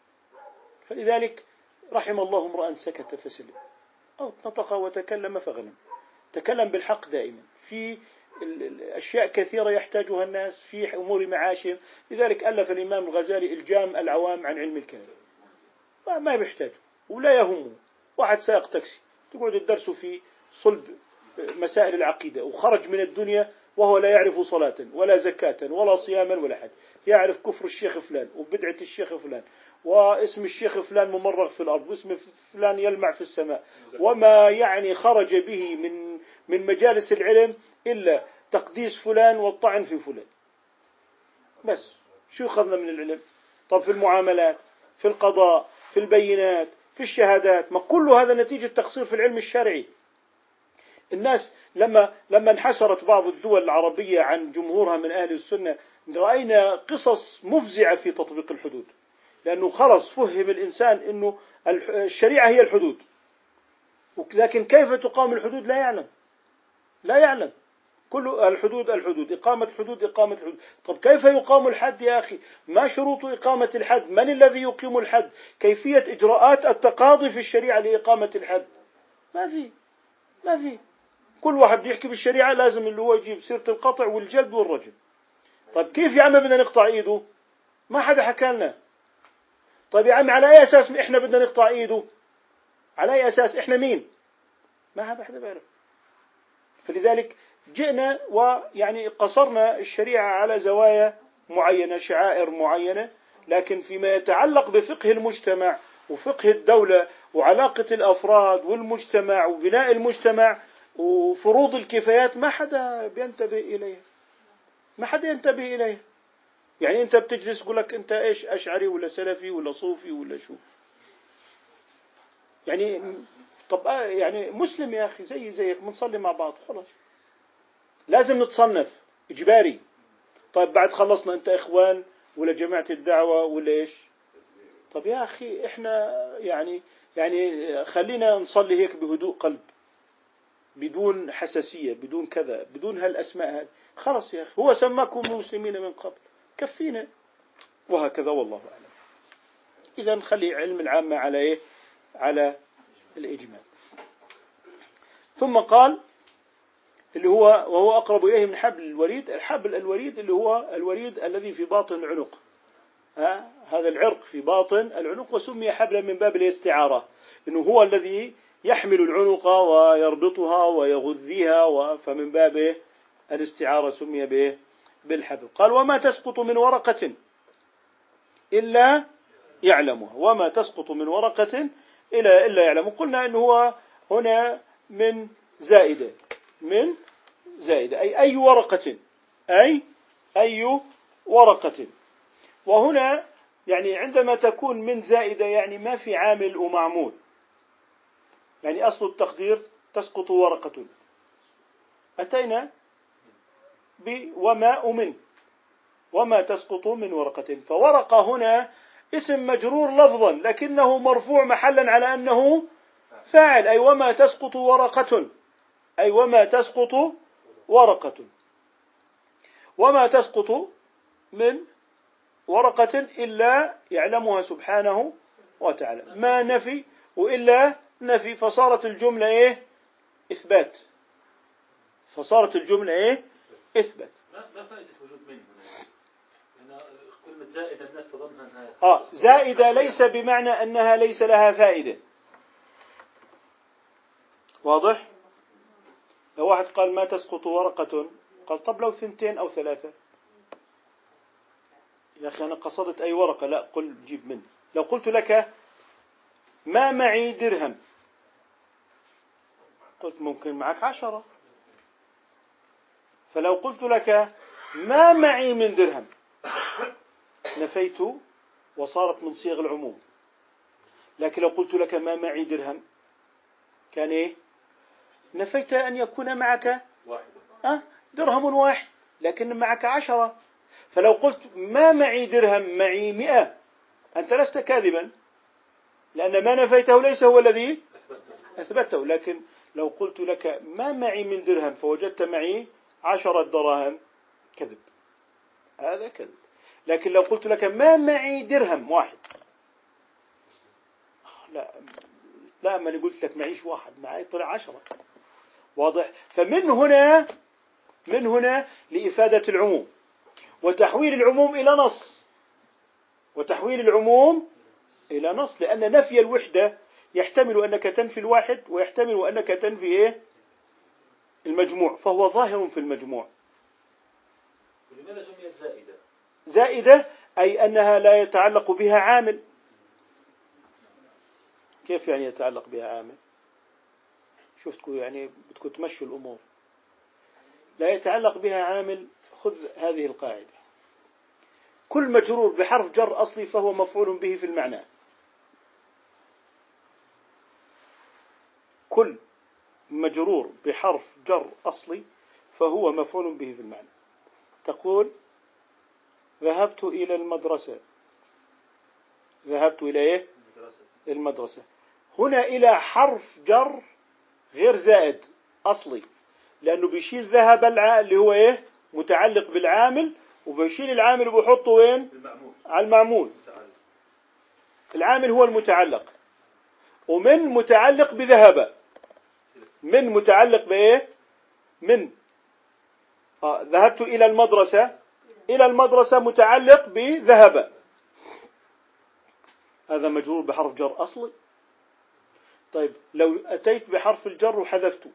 Speaker 1: فلذلك رحم الله امرأ سكت فسلم، أو نطق وتكلم فغنم. تكلم بالحق دائما في أشياء كثيرة يحتاجها الناس في أمور معاشهم. لذلك ألف الإمام الغزالي إلجام العوام عن علم الكلام، ما بيحتاج ولا يهمه. واحد سائق تاكسي تقعد الدرس في صلب مسائل العقيدة، وخرج من الدنيا وهو لا يعرف صلاة ولا زكاة ولا صياما ولا حج، يعرف كفر الشيخ فلان وبدعة الشيخ فلان واسم الشيخ فلان ممرغ في الأرض واسم فلان يلمع في السماء، وما يعني خرج به من من مجالس العلم إلا تقديس فلان والطعن في فلان. بس شو أخذنا من العلم؟ طب في المعاملات، في القضاء، في البينات، في الشهادات، ما كل هذا نتيجة تقصير في العلم الشرعي. الناس لما لما انحسرت بعض الدول العربية عن جمهورها من أهل السنة، رأينا قصص مفزعة في تطبيق الحدود، لأنه خلص فهم الإنسان أنه الشريعة هي الحدود، لكن كيف تقام الحدود لا يعلم، لا يعلم. كل الحدود الحدود إقامة الحدود إقامة الحدود. طب كيف يقام الحد يا أخي؟ ما شروط إقامة الحد؟ من الذي يقيم الحد؟ كيفية إجراءات التقاضي في الشريعة لإقامة الحد؟ ما في ما في كل واحد بيحكي بالشريعة لازم اللي هو يجيب سيرة القطع والجلد والرجم. طيب كيف يا عم بدنا نقطع إيده؟ ما حدا حكى لنا. طيب يا عم على أي أساس إحنا بدنا نقطع إيده؟ على أي أساس؟ إحنا مين؟ ما حدا بيعرف. فلذلك جئنا ويعني قصرنا الشريعة على زوايا معينة، شعائر معينة، لكن فيما يتعلق بفقه المجتمع وفقه الدولة وعلاقة الأفراد والمجتمع وبناء المجتمع وفروض الكفايات ما حدا بينتبه إليه، ما حدا ينتبه إليه. يعني أنت بتجلس يقول لك أنت إيش، أشعري ولا سلفي ولا صوفي ولا شو؟ يعني طب يعني مسلم يا أخي زي زيك بنصلي مع بعض خلاص، لازم نتصنف إجباري. طيب بعد خلصنا أنت إخوان ولا جماعة الدعوة ولا إيش؟ طب يا أخي إحنا يعني يعني خلينا نصلي هيك بهدوء قلب، بدون حساسية، بدون كذا، بدون هالأسماء هذه. خلاص يا أخي هو سماكم مسلمين من قبل، كفينا. وهكذا والله أعلم. إذا نخلي علم العامة على إيه؟ على الإجمال. ثم قال اللي هو وهو أقرب إليه من حبل الوريد. الحبل الوريد اللي هو الوريد الذي في باطن العنق، ها؟ هذا العرق في باطن العنق، وسمي حبلا من باب الاستعارة، إنه هو الذي يحمل العنق ويربطها ويغذيها، فمن باب الاستعارة سمي به بالحبل. قال وما تسقط من ورقة إلا يعلمها، وما تسقط من ورقة إلا إلا يعلم. قلنا إنه هو هنا من زائدة، من زائدة أي أي ورقة، أي أي ورقة. وهنا يعني عندما تكون من زائدة يعني ما في عامل ومعمول، يعني أصل التقدير تسقط ورقة. أتينا بوما ومن، وما تسقط من ورقة، فورقة هنا اسم مجرور لفظا لكنه مرفوع محلا على أنه فاعل، أي وما تسقط ورقة، أي وما تسقط ورقة. وما تسقط من ورقة إلا يعلمها سبحانه وتعالى. ما نفي وإلا نفي، فصارت الجملة إيه؟ إثبات، فصارت الجملة إيه؟ إثبات.
Speaker 2: ما فائدة وجود من هنا؟ كلمة زائدة الناس تظنها أنها
Speaker 1: آه زائدة ليس بمعنى أنها ليس لها فائدة. واضح؟ لو واحد قال ما تسقط ورقة، قال طب لو ثنتين أو ثلاثة، يا أخي أنا قصدت أي ورقة، لا قل جيب من. لو قلت لك ما معي درهم، قلت ممكن معك عشرة. فلو قلت لك ما معي من درهم نفيت وصارت من صيغ العموم. لكن لو قلت لك ما معي درهم كان إيه؟ نفيت أن يكون معك
Speaker 2: واحد.
Speaker 1: أه؟ درهم واحد. لكن معك عشرة. فلو قلت ما معي درهم معي مئة أنت لست كاذبا، لأن ما نفيته ليس هو الذي أثبته. لكن لو قلت لك ما معي من درهم فوجدت معي عشرة دراهم كذب، هذا كذب. لكن لو قلت لك ما معي درهم واحد، لا لا ما قلت لك معيش واحد، معي طلع عشرة. واضح؟ فمن هنا من هنا لإفادة العموم وتحويل العموم إلى نص، وتحويل العموم إلى نص، لأن نفي الوحدة يحتمل أنك تنفي الواحد ويحتمل أنك تنفي إيه؟ المجموع، فهو ظاهر في المجموع.
Speaker 2: ولماذا سميت زائدة؟
Speaker 1: زائدة أي أنها لا يتعلق بها عامل. كيف يعني يتعلق بها عامل؟ شفتكم يعني بدكم تمشوا الأمور. لا يتعلق بها عامل. خذ هذه القاعدة: كل مجرور بحرف جر أصلي فهو مفعول به في المعنى. كل مجرور بحرف جر أصلي فهو مفعول به في المعنى. تقول ذهبت إلى المدرسة. ذهبت إلى إيه؟ المدرسة. هنا إلى حرف جر غير زائد أصلي، لأنه بيشيل ذهب اللي هو إيه؟ متعلق بالعامل، وبيشيل العامل وبيحطه وين؟
Speaker 2: المعمول.
Speaker 1: على المعمول. العامل هو المتعلق، ومن متعلق بذهب. من متعلق بإيه؟ من آه ذهبت إلى المدرسة. إلى المدرسة متعلق بذهب، هذا مجرور بحرف جر أصلي. طيب لو أتيت بحرف الجر وحذفته،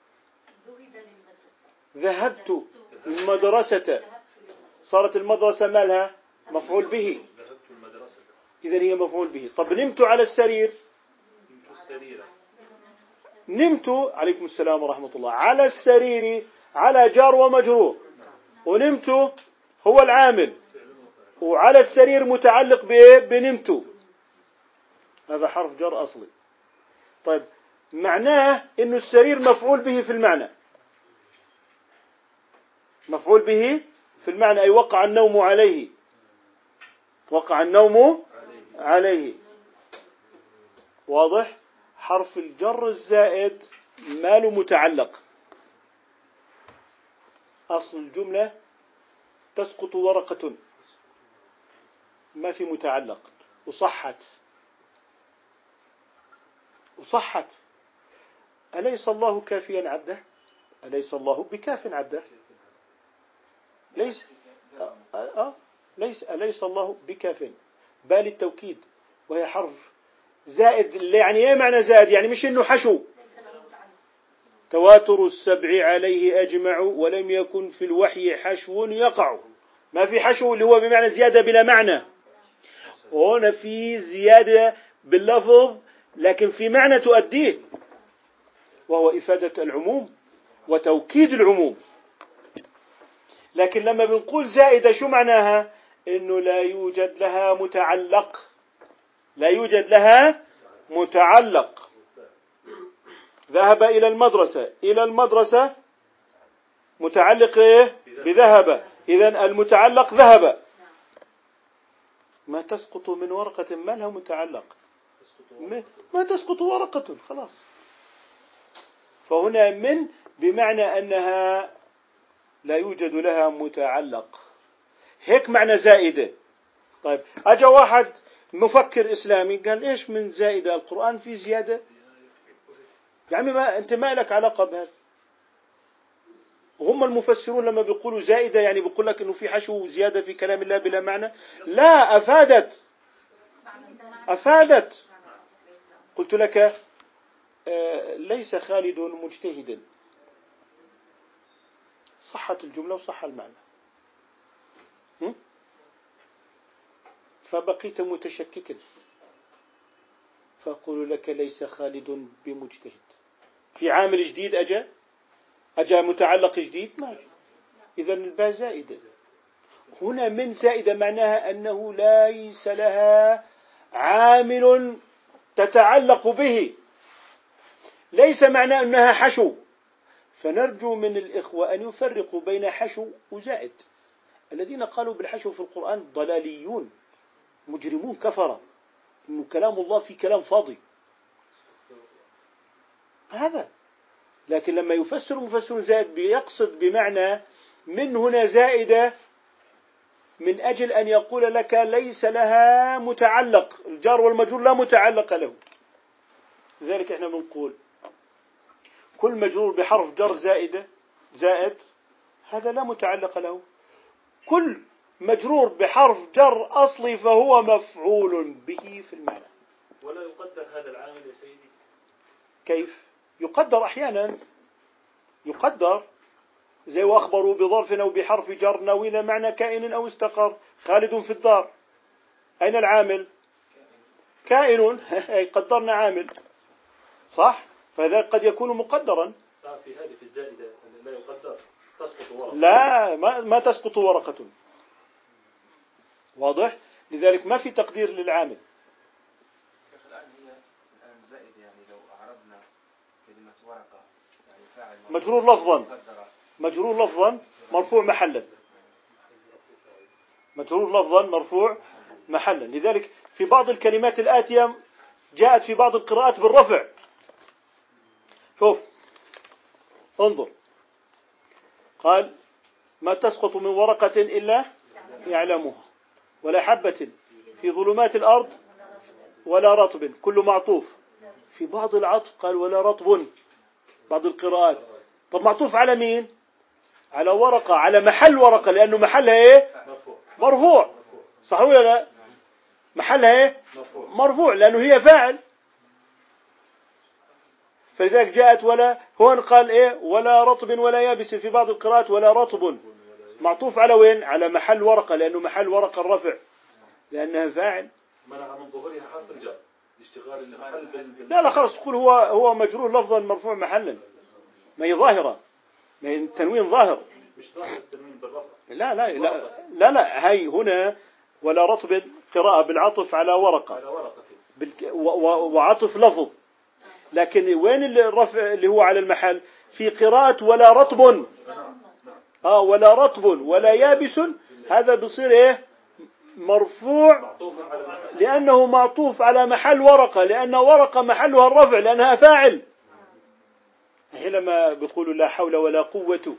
Speaker 1: ذهبت المدرسة، صارت المدرسة مالها مفعول به، إذن هي مفعول به. طب نمت على السرير، نمت عليكم السلام ورحمة الله على السرير، على جار ومجرور، ونمت هو العامل، وعلى السرير متعلق بإيه؟ بنمت، هذا حرف جر أصلي. طيب معناه إنه السرير مفعول به في المعنى، مفعول به في المعنى أي وقع النوم عليه، وقع النوم عليه. واضح؟ حرف الجر الزائد ماله متعلق. أصل الجملة تسقط ورقة، ما في متعلق، وصحت وصحت. أليس الله كافيا عبده؟ أليس الله بكاف عبده؟ ليس أه أه ليس أليس الله بكاف، بال التوكيد، وهي حرف زائد. يعني ايه معنى زائد؟ يعني مش انه حشو. تواتر السبع عليه أجمع ولم يكن في الوحي حشو يقع. ما في حشو اللي هو بمعنى زيادة بلا معنى، هنا في زيادة باللفظ لكن في معنى تؤديه، وهو إفادة العموم وتوكيد العموم. لكن لما بنقول زائدة شو معناها؟ إنه لا يوجد لها متعلق، لا يوجد لها متعلق. ذهب إلى المدرسة، إلى المدرسة متعلق إيه؟ بذهب، إذن المتعلق ذهب. ما تسقط من ورقة ما لها متعلق، ما تسقط ورقة، خلاص. فهنا من بمعنى أنها لا يوجد لها متعلق، هيك معنى زائدة. طيب أجا واحد مفكر إسلامي قال إيش من زائدة؟ القرآن فيه زيادة؟ يعني ما أنت ما لك علاقة بهذا. وهم المفسرون لما بيقولوا زائدة يعني بيقول لك إنه في حشو زيادة في كلام الله بلا معنى. لا، أفادت أفادت قلت لك ليس خالد مجتهدا، صحت الجملة وصح المعنى، فبقيت متشككا، فأقول لك ليس خالد بمجتهد. في عامل جديد أجا أجا متعلق جديد ما أجا، إذن الباء زائدة. هنا من زائدة معناها أنه ليس لها عامل تتعلق به، ليس معناه أنها حشو. فنرجو من الإخوة أن يفرقوا بين حشو وزائد. الذين قالوا بالحشو في القرآن ضلاليون مجرمون كفرة، إنه كلام الله في كلام فاضي هذا. لكن لما يفسر مفسر زائد بيقصد بمعنى من هنا زائدة من أجل أن يقول لك ليس لها متعلق، الجار والمجرور لا متعلق له. لذلك احنا بنقول كل مجرور بحرف جر زائدة زائد هذا لا متعلق له. كل مجرور بحرف جر أصلي فهو مفعول به في المعنى.
Speaker 2: ولا يقدر هذا العامل يا سيدي؟
Speaker 1: كيف؟ يقدر أحيانا، يقدر زي وأخبروا بظرف أو بحرف جر ناوين معنى كائن أو استقر. خالد في الدار، أين العامل؟ كائن. قدرنا عامل صح؟ فهذا قد يكون مقدرا.
Speaker 2: في هذه في الزائدة لا يقدر تسقط ورقة.
Speaker 1: لا ما, ما تسقط ورقة. واضح؟ لذلك ما في تقدير للعامل.
Speaker 3: الآن هي الآن زائد، يعني لو أعربنا كلمة ورقة يعني فاعل
Speaker 1: مجرور لفظا، مجرور لفظا مرفوع محلا، مجرور لفظا مرفوع محلا. لذلك في بعض الكلمات الآتية جاءت في بعض القراءات بالرفع. شوف انظر، قال ما تسقط من ورقة إلا يعلمها، ولا حبة في ظلمات الأرض ولا رطب، كل معطوف. في بعض العطف قال ولا رطب، بعض القراءات. طب معطوف على مين؟ على ورقة، على محل ورقة، لأنه محلها إيه؟ مرفوع. صح ولا لا؟ محلها إيه؟ مرفوع، لأنه هي فاعل. فلذلك جاءت ولا، هون قال إيه؟ ولا رطب ولا يابس. في بعض القراءات ولا رطب، معطوف على وين؟ على محل ورقة، لأنه محل ورقة الرفع لأنها فاعل.
Speaker 2: منع من ظهورها حرف الجر اشتغال المحل بال...
Speaker 1: لا لا خلاص، تقول هو هو مجرور لفظا مرفوع محلا، ما هي ظاهرة، ما هي التنوين ظاهر.
Speaker 2: مش ظاهر التنوين بالرفع.
Speaker 1: لا لا لا لا لا هاي هنا ولا رطب قراءة بالعطف على ورقة،
Speaker 2: على ورقة
Speaker 1: بالك... و... و... وعطف لفظ. لكن وين الرفع اللي هو على المحل؟ في قراءة ولا رطب، آه ولا رطب ولا يابس، هذا بصير إيه؟ مرفوع، لأنه معطوف على محل ورقة، لأن ورقة محلها الرفع لأنها فاعل. حينما بيقولوا لا حول ولا قوة،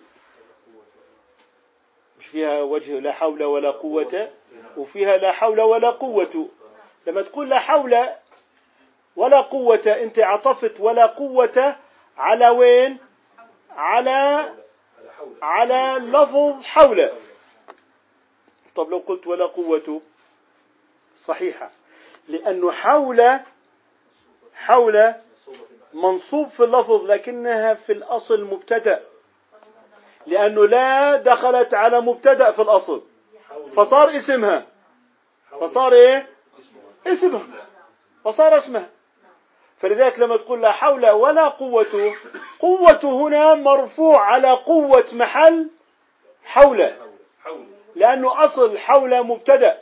Speaker 1: مش فيها وجه لا حول ولا قوة، وفيها لا حول ولا قوة. لما تقول لا حول ولا قوة أنت عطفت ولا قوة على وين؟ على على لفظ حول. طب لو قلت ولا قوة صحيحة، لأنه حول حول منصوب في اللفظ لكنها في الأصل مبتدأ، لأنه لا دخلت على مبتدأ في الأصل فصار اسمها، فصار إيه؟ اسمها، فصار اسمها. فلذلك لما تقول لا حول ولا قوة، قوة هنا مرفوع على قوة محل حول، لأنه أصل حول مبتدأ.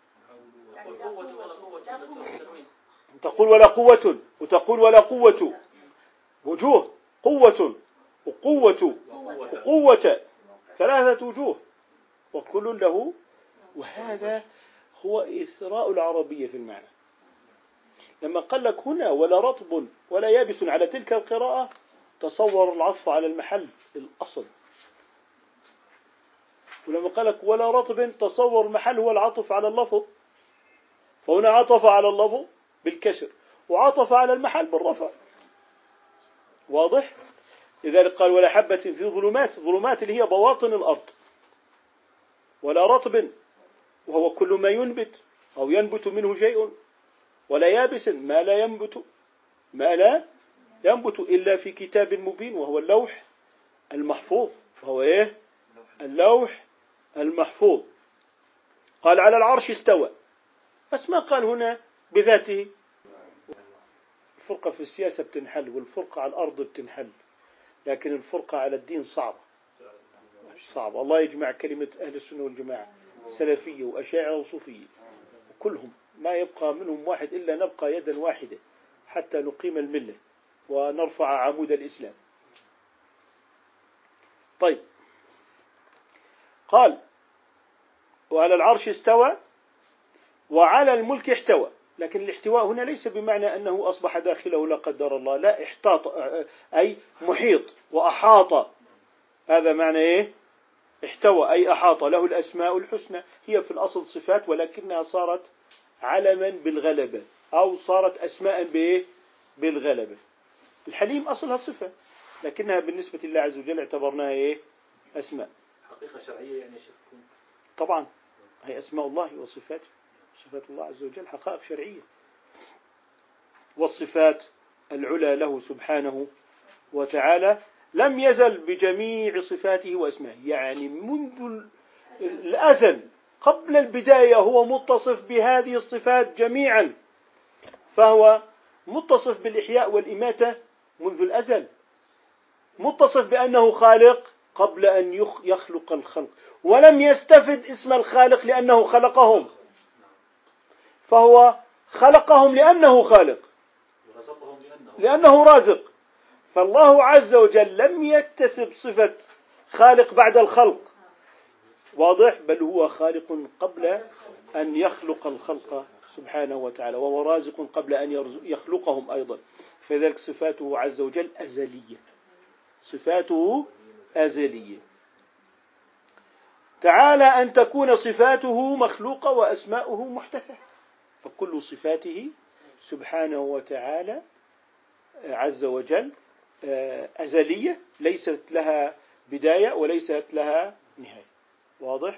Speaker 1: تقول ولا قوة وتقول ولا قوة، وجوه قوة وقوة وقوة، ثلاثة وجوه وكل له. وهذا هو إثراء العربية في المعنى. لما قال لك هنا ولا رطب ولا يابس على تلك القراءة، تصور العطف على المحل الأصل. ولما قال لك ولا رطب، تصور المحل هو العطف على اللفظ، فهنا عطف على اللفظ بالكسر وعطف على المحل بالرفع. واضح؟ لذلك قال ولا حبة في ظلمات، ظلمات اللي هي بواطن الأرض، ولا رطب وهو كل ما ينبت أو ينبت منه شيء، ولا يابس ما لا ينبت ما لا ينبت إلا في كتاب مبين وهو اللوح المحفوظ. وهو إيه؟ اللوح المحفوظ. قال على العرش استوى، بس ما قال هنا بذاته. الفرقة في السياسة بتنحل، والفرقة على الأرض بتنحل، لكن الفرقة على الدين صعبة صعبة. الله يجمع كلمة أهل السنة والجماعة، سلفية وأشاعرة وصوفية، وكلهم ما يبقى منهم واحد إلا نبقى يدا واحدة حتى نقيم الملة ونرفع عمود الإسلام. طيب، قال وعلى العرش استوى وعلى الملك احتوى، لكن الاحتواء هنا ليس بمعنى أنه أصبح داخله لا قدر الله، لا، احتاط أي محيط وأحاط، هذا معنى إيه؟ احتوى أي أحاط، له الأسماء الحسنى، هي في الأصل صفات ولكنها صارت علما بالغلبة أو صارت أسماء بإيه؟ بالغلبة. الحليم أصلها صفة لكنها بالنسبة لله عز وجل اعتبرناها إيه؟ أسماء.
Speaker 2: حقيقة شرعية يعني شيخ؟
Speaker 1: طبعا هي أسماء الله وصفاته، صفات الله عز وجل حقائق شرعية، والصفات العلى له سبحانه وتعالى لم يزل بجميع صفاته وأسمائه، يعني منذ الأزل قبل البداية هو متصف بهذه الصفات جميعا، فهو متصف بالإحياء والإماتة منذ الأزل، متصف بأنه خالق قبل أن يخلق الخلق، ولم يستفد اسم الخالق لأنه خلقهم، فهو خلقهم لأنه خالق، لأنه رازق. فالله عز وجل لم يكتسب صفة خالق بعد الخلق، واضح؟ بل هو خالق قبل أن يخلق الخلق سبحانه وتعالى، وهو رازق قبل أن يخلقهم أيضا، فذلك صفاته عز وجل أزلية، صفاته أزلية. تعالى أن تكون صفاته مخلوقة وأسماؤه محدثة، فكل صفاته سبحانه وتعالى عز وجل أزلية ليست لها بداية وليست لها نهاية، واضح؟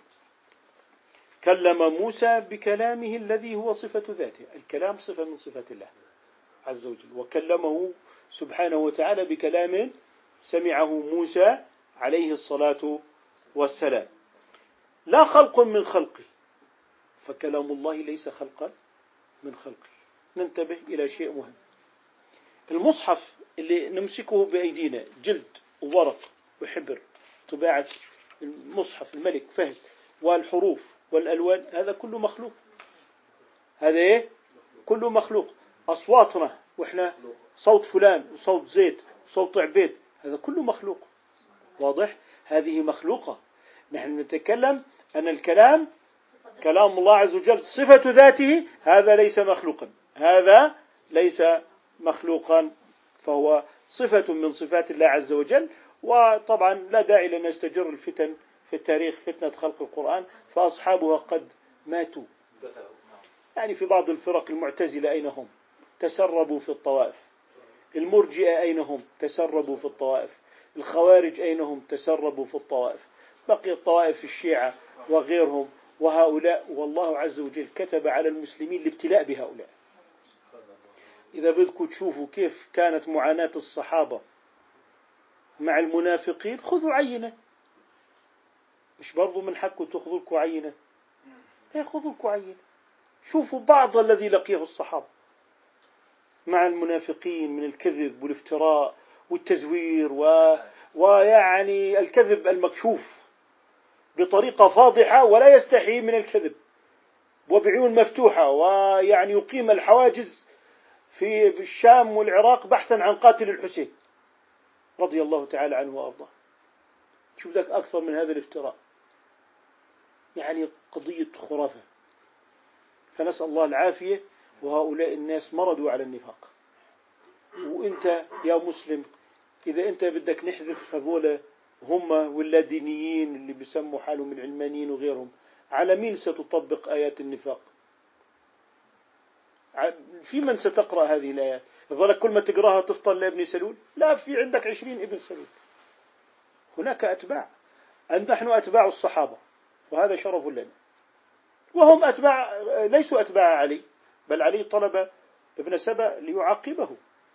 Speaker 1: كلم موسى بكلامه الذي هو صفة ذاته، الكلام صفة من صفات الله عز وجل، وكلمه سبحانه وتعالى بكلام سمعه موسى عليه الصلاة والسلام، لا خلق من خلقه، فكلام الله ليس خلقا من خلقه. ننتبه إلى شيء مهم، المصحف اللي نمسكه بأيدينا جلد وورق وحبر طباعة المصحف الملك فهد والحروف والألوان، هذا كله مخلوق، هذا إيه؟ كله مخلوق. أصواتنا وإحنا صوت فلان وصوت زيت وصوت عبيد، هذا كله مخلوق، واضح؟ هذه مخلوقة. نحن نتكلم أن الكلام كلام الله عز وجل صفة ذاته، هذا ليس مخلوقا، هذا ليس مخلوقا، فهو صفة من صفات الله عز وجل. وطبعا لا داعي لأن نستجر الفتن في التاريخ، فتنة خلق القرآن، فأصحابها قد ماتوا، يعني في بعض الفرق المعتزلة أين هم؟ تسربوا في الطوائف. المرجئة أين هم؟ تسربوا في الطوائف. الخوارج أين هم؟ تسربوا في الطوائف. بقي الطوائف الشيعة وغيرهم، وهؤلاء والله عز وجل كتب على المسلمين الابتلاء بهؤلاء. إذا بدكم تشوفوا كيف كانت معاناة الصحابة مع المنافقين، خذوا عينة، مش برضو من حقه تأخذوا لكم عينة، خذوا لكم عينة، شوفوا بعض الذي لقيه الصحابة مع المنافقين من الكذب والافتراء والتزوير و... ويعني الكذب المكشوف بطريقة فاضحة، ولا يستحي من الكذب وبعيون مفتوحة، ويعني يقيم الحواجز في الشام والعراق بحثا عن قاتل الحسين رضي الله تعالى عنه وأرضاه. شو بدك أكثر من هذا الافتراء؟ يعني قضية خرافة. فنسأل الله العافية، وهؤلاء الناس مرضوا على النفاق. وإنت يا مسلم إذا أنت بدك نحذف هذول هم واللادينيين اللي بيسموا حالهم العلمانيين وغيرهم، على مين ستطبق آيات النفاق؟ في من ستقرأ هذه الآيات؟ يظلك كل ما تقرأها تفضل لابن سلول؟ لا، في عندك عشرين ابن سلول. هناك أتباع، أن نحن أتباع الصحابة وهذا شرف لنا، وهم أتباع ليسوا أتباع علي، بل علي طلب ابن سبأ ليعاقبه،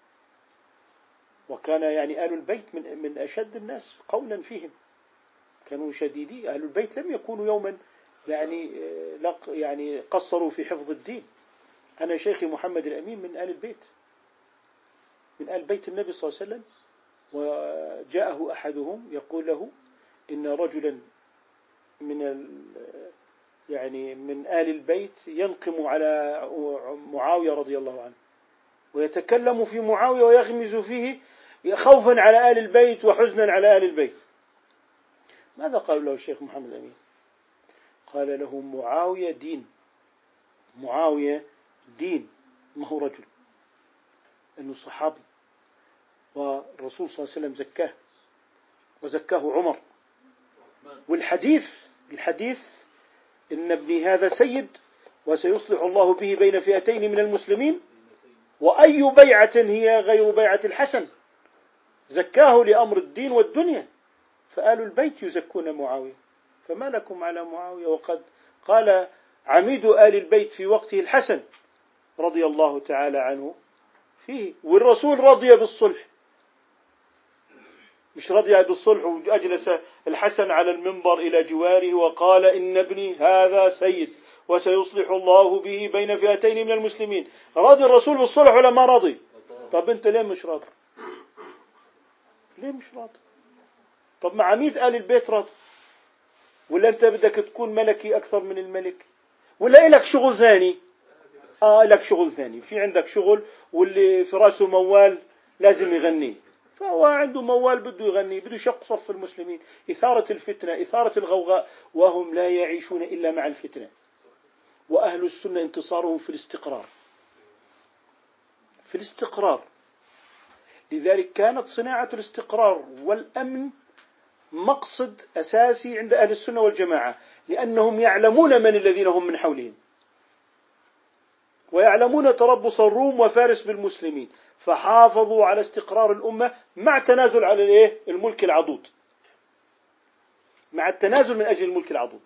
Speaker 1: وكان يعني آل البيت من من أشد الناس قولا فيهم، كانوا شديدي. آل البيت لم يكونوا يوما يعني يعني قصروا في حفظ الدين. أنا شيخي محمد الأمين من آل البيت، من آل بيت النبي صلى الله عليه وسلم. وجاءه أحدهم يقول له إن رجلا من يعني من آل البيت ينقم على معاوية رضي الله عنه، ويتكلم في معاوية ويغمز فيه خوفا على آل البيت وحزنا على آل البيت. ماذا قال له الشيخ محمد أمين؟ قال له معاوية دين، معاوية دين، ما هو رجل، أنه صحابي، والرسول صلى الله عليه وسلم زكاه وزكاه عمر. والحديث الحديث إن ابني هذا سيد وسيصلح الله به بين فئتين من المسلمين، وأي بيعة هي غير بيعة الحسن، زكاه لأمر الدين والدنيا. فآل البيت يزكون معاوية، فما لكم على معاوية؟ وقد قال عميد آل البيت في وقته الحسن رضي الله تعالى عنه فيه، والرسول رضي بالصلح، مش رضي بالصلح وأجلس الحسن على المنبر إلى جواره وقال إن ابني هذا سيد وسيصلح الله به بين فئتين من المسلمين. راضي الرسول بالصلح ولا ما راضي؟ طب أنت ليه مش راضي؟ ليه مش راضي؟ طب مع عميد آل البيت راضي؟ ولا أنت بدك تكون ملكي أكثر من الملك؟ ولا إلك شغل ثاني؟ آه لك شغل ثاني، في عندك شغل واللي في رأسه موال لازم يغنيه، فهو عنده موال بده يغني، بده يشق صف المسلمين، إثارة الفتنة، إثارة الغوغاء، وهم لا يعيشون إلا مع الفتنة. وأهل السنة انتصارهم في الاستقرار، في الاستقرار. لذلك كانت صناعة الاستقرار والأمن مقصد أساسي عند أهل السنة والجماعة، لأنهم يعلمون من الذين هم من حولهم، ويعلمون تربص الروم وفارس بالمسلمين، فحافظوا على استقرار الأمة مع التنازل على الإيه؟ الملك العضوض، مع التنازل من أجل الملك العضوض.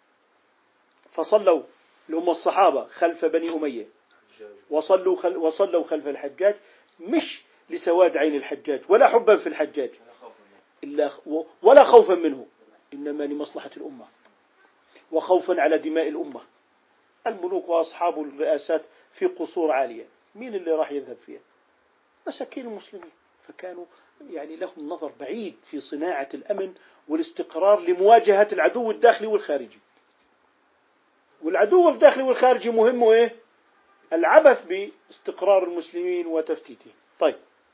Speaker 1: فصلوا لهم الصحابة خلف بني أمية، وصلوا خل وصلوا خلف الحجاج، مش لسواد عين الحجاج ولا حبا في الحجاج إلا ولا خوفا منه، إنما لمصلحة الأمة وخوفا على دماء الأمة. الملوك وأصحاب الرئاسات في قصور عالية، مين اللي راح يذهب فيها؟ مساكين المسلمين. فكانوا يعني لهم نظر بعيد في صناعة الأمن والاستقرار لمواجهة العدو الداخلي والخارجي. والعدو الداخلي والخارجي مهم إيه؟ العبث باستقرار المسلمين وتفتيتهم. طيب،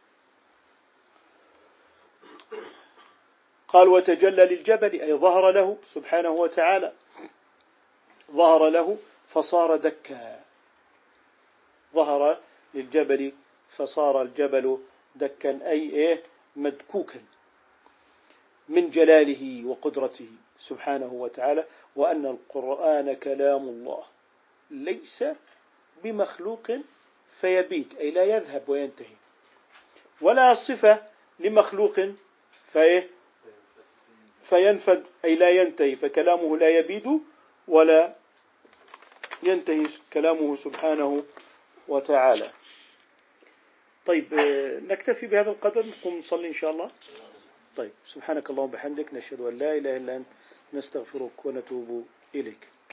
Speaker 1: قال وتجلى للجبل، أي ظهر له سبحانه وتعالى، ظهر له فصار دكا، ظهر للجبل فصار الجبل دكا، أي إيه؟ مدكوكا من جلاله وقدرته سبحانه وتعالى، وأن القرآن كلام الله ليس بمخلوق فيبيد، أي لا يذهب وينتهي، ولا صفة لمخلوق فإيه؟ فينفد، أي لا ينتهي، فكلامه لا يبيد ولا ينتهي كلامه سبحانه وتعالى. طيب، نكتفي بهذا القدر، نقوم نصلي إن شاء الله. طيب، سبحانك اللهم وبحمدك، نشهد أن لا إله إلا أنت، نستغفرك ونتوب إليك.